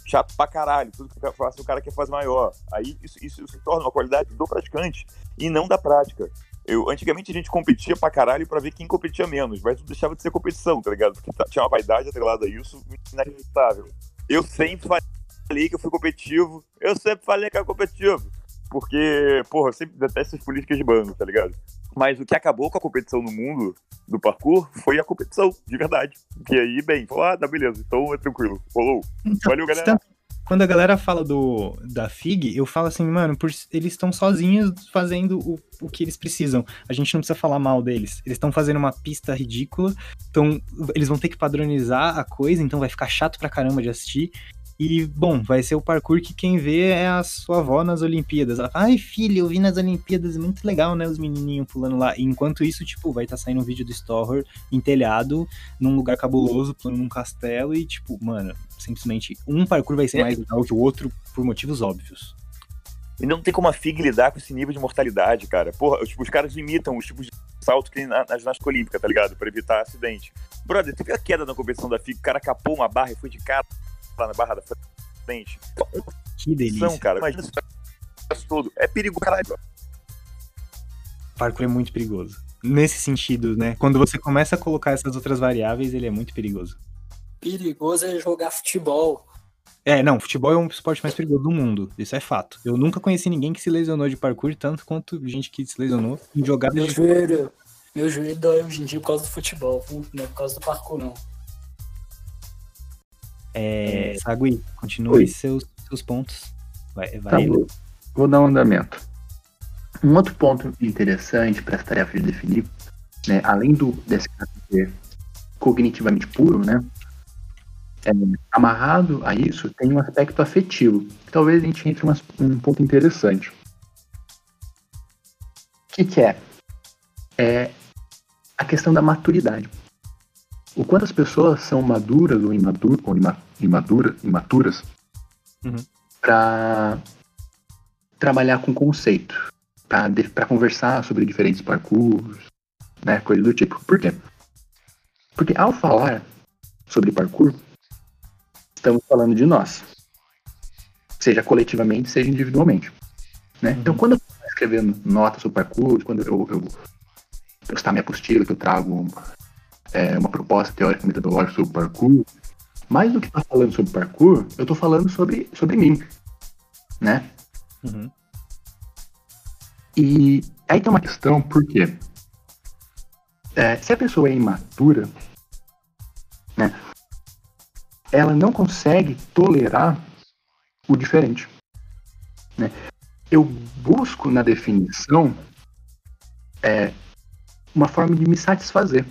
Speaker 2: chato pra caralho, tudo que eu faço o cara quer fazer maior. Aí isso, isso se torna uma qualidade do praticante e não da prática. Eu, antigamente a gente competia pra caralho pra ver quem competia menos, mas não deixava de ser competição, tá ligado? Porque tinha uma vaidade atrelada a isso inacreditável. Eu sempre falei que eu fui competitivo, eu sempre falei que eu era competitivo, porque, porra, eu sempre detesto essas políticas de bando, tá ligado? Mas o que acabou com a competição no mundo do parkour foi a competição, de verdade. E aí, bem, falou, ah, tá, beleza, então é tranquilo, rolou.
Speaker 1: Então,
Speaker 2: valeu, galera.
Speaker 1: Quando a galera fala do, da F I G, eu falo assim, mano, por, eles estão sozinhos fazendo o, o que eles precisam. A gente não precisa falar mal deles. Eles estão fazendo uma pista ridícula, então eles vão ter que padronizar a coisa, então vai ficar chato pra caramba de assistir. E, bom, vai ser o parkour que quem vê é a sua avó nas Olimpíadas. Ela fala, ai, filho, eu vi nas Olimpíadas, muito legal, né, os menininhos pulando lá. E enquanto isso, tipo, vai estar tá saindo um vídeo do Storer em telhado, num lugar cabuloso, pulando num castelo, e, tipo, mano, simplesmente um parkour vai ser
Speaker 2: é.
Speaker 1: mais legal que o outro por motivos óbvios.
Speaker 2: E não tem como a F I G lidar com esse nível de mortalidade, cara. Porra, tipo, os caras limitam os tipos de salto que tem na, na ginástica olímpica, tá ligado? Pra evitar acidente. Brother, teve a queda na competição da F I G, o cara capou uma barra e foi de cara lá na barra da frente.
Speaker 1: Que delícia.
Speaker 2: Não, cara, imagina isso todo. É perigo, caralho.
Speaker 1: Parkour é muito perigoso. Nesse sentido, né? Quando você começa a colocar essas outras variáveis, ele é muito perigoso.
Speaker 4: Perigoso é jogar futebol.
Speaker 1: É, não, futebol é um esporte mais perigoso do mundo. Isso é fato. Eu nunca conheci ninguém que se lesionou de parkour, tanto quanto gente que se lesionou em jogadas
Speaker 4: Meu
Speaker 1: de...
Speaker 4: joelho, meu joelho dói hoje em dia por causa do futebol, não é por causa do parkour, não.
Speaker 1: É, Sagui, continue seus, seus pontos. Vai, vai.
Speaker 5: Tá bom. Vou dar um andamento. Um outro ponto interessante para essa tarefa de definir, né, além do, desse caráter cognitivamente puro, né, é, amarrado a isso, tem um aspecto afetivo. Que talvez a gente entre umas, um ponto interessante. O que, que é? É a questão da maturidade. O quanto as pessoas são maduras ou, imadur, ou ima, imadura, imaturas
Speaker 1: uhum.
Speaker 5: para trabalhar com conceito, para conversar sobre diferentes parkours, né, coisa do tipo. Por quê? Porque ao falar sobre parkour, estamos falando de nós, seja coletivamente, seja individualmente. Né? Uhum. Então, quando eu estou escrevendo notas sobre parkour, quando eu, eu postar minha apostila, que eu trago é, uma proposta teórica metodológica sobre parkour, mais do que estar falando sobre parkour, eu estou falando sobre, sobre mim, né?
Speaker 1: Uhum.
Speaker 5: E aí tem uma questão, por quê? É, se a pessoa é imatura, né, ela não consegue tolerar o diferente. Né? Eu busco na definição é, uma forma de me satisfazer.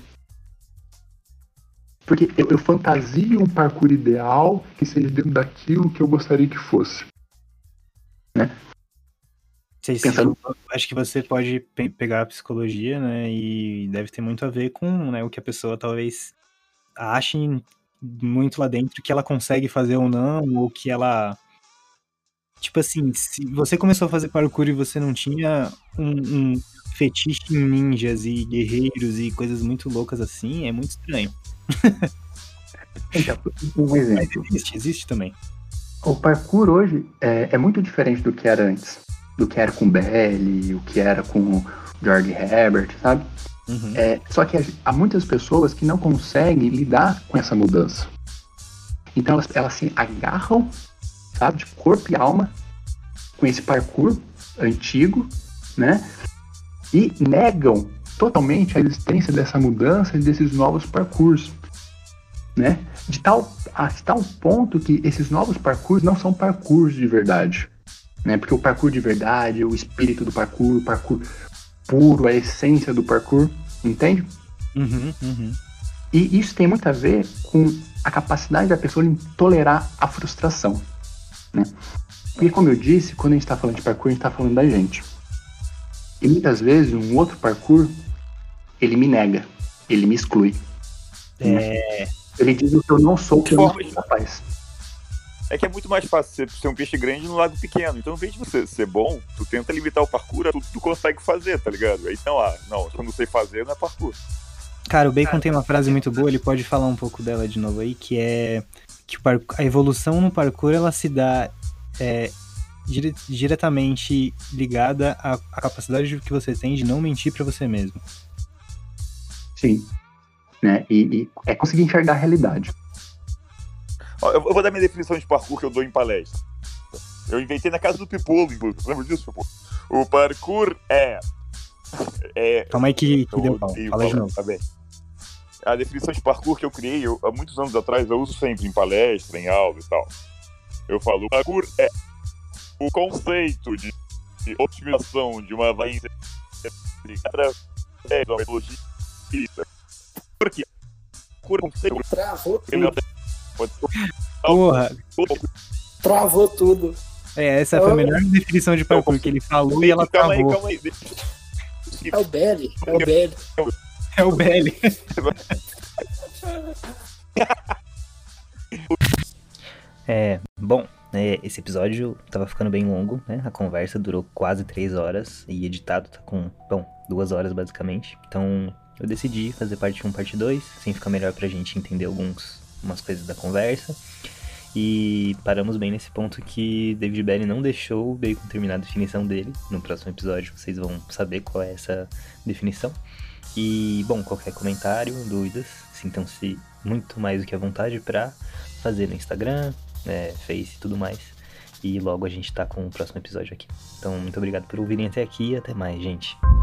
Speaker 5: Porque eu, eu fantasio um parkour ideal que seja dentro daquilo que eu gostaria que fosse. Né?
Speaker 1: Sei, Pensando... Acho que você pode pe- pegar a psicologia, né, e deve ter muito a ver com, né, o que a pessoa talvez ache muito lá dentro que ela consegue fazer ou não, ou que ela... Tipo assim, se você começou a fazer parkour e você não tinha um, um fetiche em ninjas e guerreiros e coisas muito loucas assim, é muito estranho.
Speaker 5: Então, um exemplo.
Speaker 1: Mas existe, existe também.
Speaker 5: O parkour hoje é, é muito diferente do que era antes. Do que era com Belly, o que era com George Herbert, sabe?
Speaker 1: Uhum.
Speaker 5: É, só que há muitas pessoas que não conseguem lidar com essa mudança. Então elas, elas se agarram, sabe, de corpo e alma com esse parkour antigo, né? E negam totalmente a existência dessa mudança e desses novos parkours, né? De tal, a tal ponto que esses novos parkours não são parkours de verdade, né? Porque o parkour de verdade, o espírito do parkour, o parkour puro, a essência do parkour, entende?
Speaker 1: Uhum, uhum.
Speaker 5: E isso tem muito a ver com a capacidade da pessoa em tolerar a frustração, né? Porque, como eu disse, quando a gente está falando de parkour, a gente está falando da gente. E muitas vezes um outro parkour, ele me nega, ele me exclui.
Speaker 1: É...
Speaker 5: Né? Ele diz que eu não sou o que eu não sou capaz.
Speaker 2: É que é muito mais fácil ser um peixe grande no lago pequeno. Então, em vez de você ser bom, tu tenta limitar o parkour a tudo que tu consegue fazer, tá ligado? Aí, não, ah, não, quando eu sei fazer, não é parkour.
Speaker 1: Cara, o Bacon tem uma frase muito boa, ele pode falar um pouco dela de novo aí, que é... que o par- a evolução no parkour ela se dá é, dire- diretamente ligada à, à capacidade que você tem de não mentir pra você mesmo.
Speaker 5: Sim. Né? E, e é conseguir enxergar a realidade.
Speaker 2: Ó, eu vou dar minha definição de parkour que eu dou em palestra. Eu inventei na casa do Pipolo, em Burgos. Lembra disso, Pipolo? O parkour é... é
Speaker 1: Calma aí que, que
Speaker 2: eu
Speaker 1: deu pau.
Speaker 2: odeio
Speaker 1: Fala de
Speaker 2: falar,
Speaker 1: novo.
Speaker 2: tá bem. A definição de parkour que eu criei eu, há muitos anos atrás, eu uso sempre em palestra, em aula e tal. Eu falo, o parkour é o conceito de, de otimização de uma valência através de uma metodologia. Porque o conceito
Speaker 4: Travou
Speaker 2: ele
Speaker 4: tudo.
Speaker 2: pode ser
Speaker 1: Porra!
Speaker 4: Travou tudo.
Speaker 1: É, essa foi a melhor definição de parkour que ele falou e ela
Speaker 2: calma aí,
Speaker 1: travou.
Speaker 2: calma aí.
Speaker 4: É o Belly, é o Belly.
Speaker 1: É o Belly. É, bom, é, esse episódio tava ficando bem longo, né? A conversa durou quase três horas e editado tá com, bom, duas horas basicamente. Então eu decidi fazer parte um, parte dois, assim fica melhor pra gente entender alguns, umas coisas da conversa. E paramos bem nesse ponto que David Belly não deixou o Bacon terminar a definição dele. No próximo episódio vocês vão saber qual é essa definição. E, bom, qualquer comentário, dúvidas, sintam-se muito mais do que à vontade pra fazer no Instagram, é, Face e tudo mais. E logo a gente tá com o próximo episódio aqui. Então, muito obrigado por ouvirem até aqui e até mais, gente.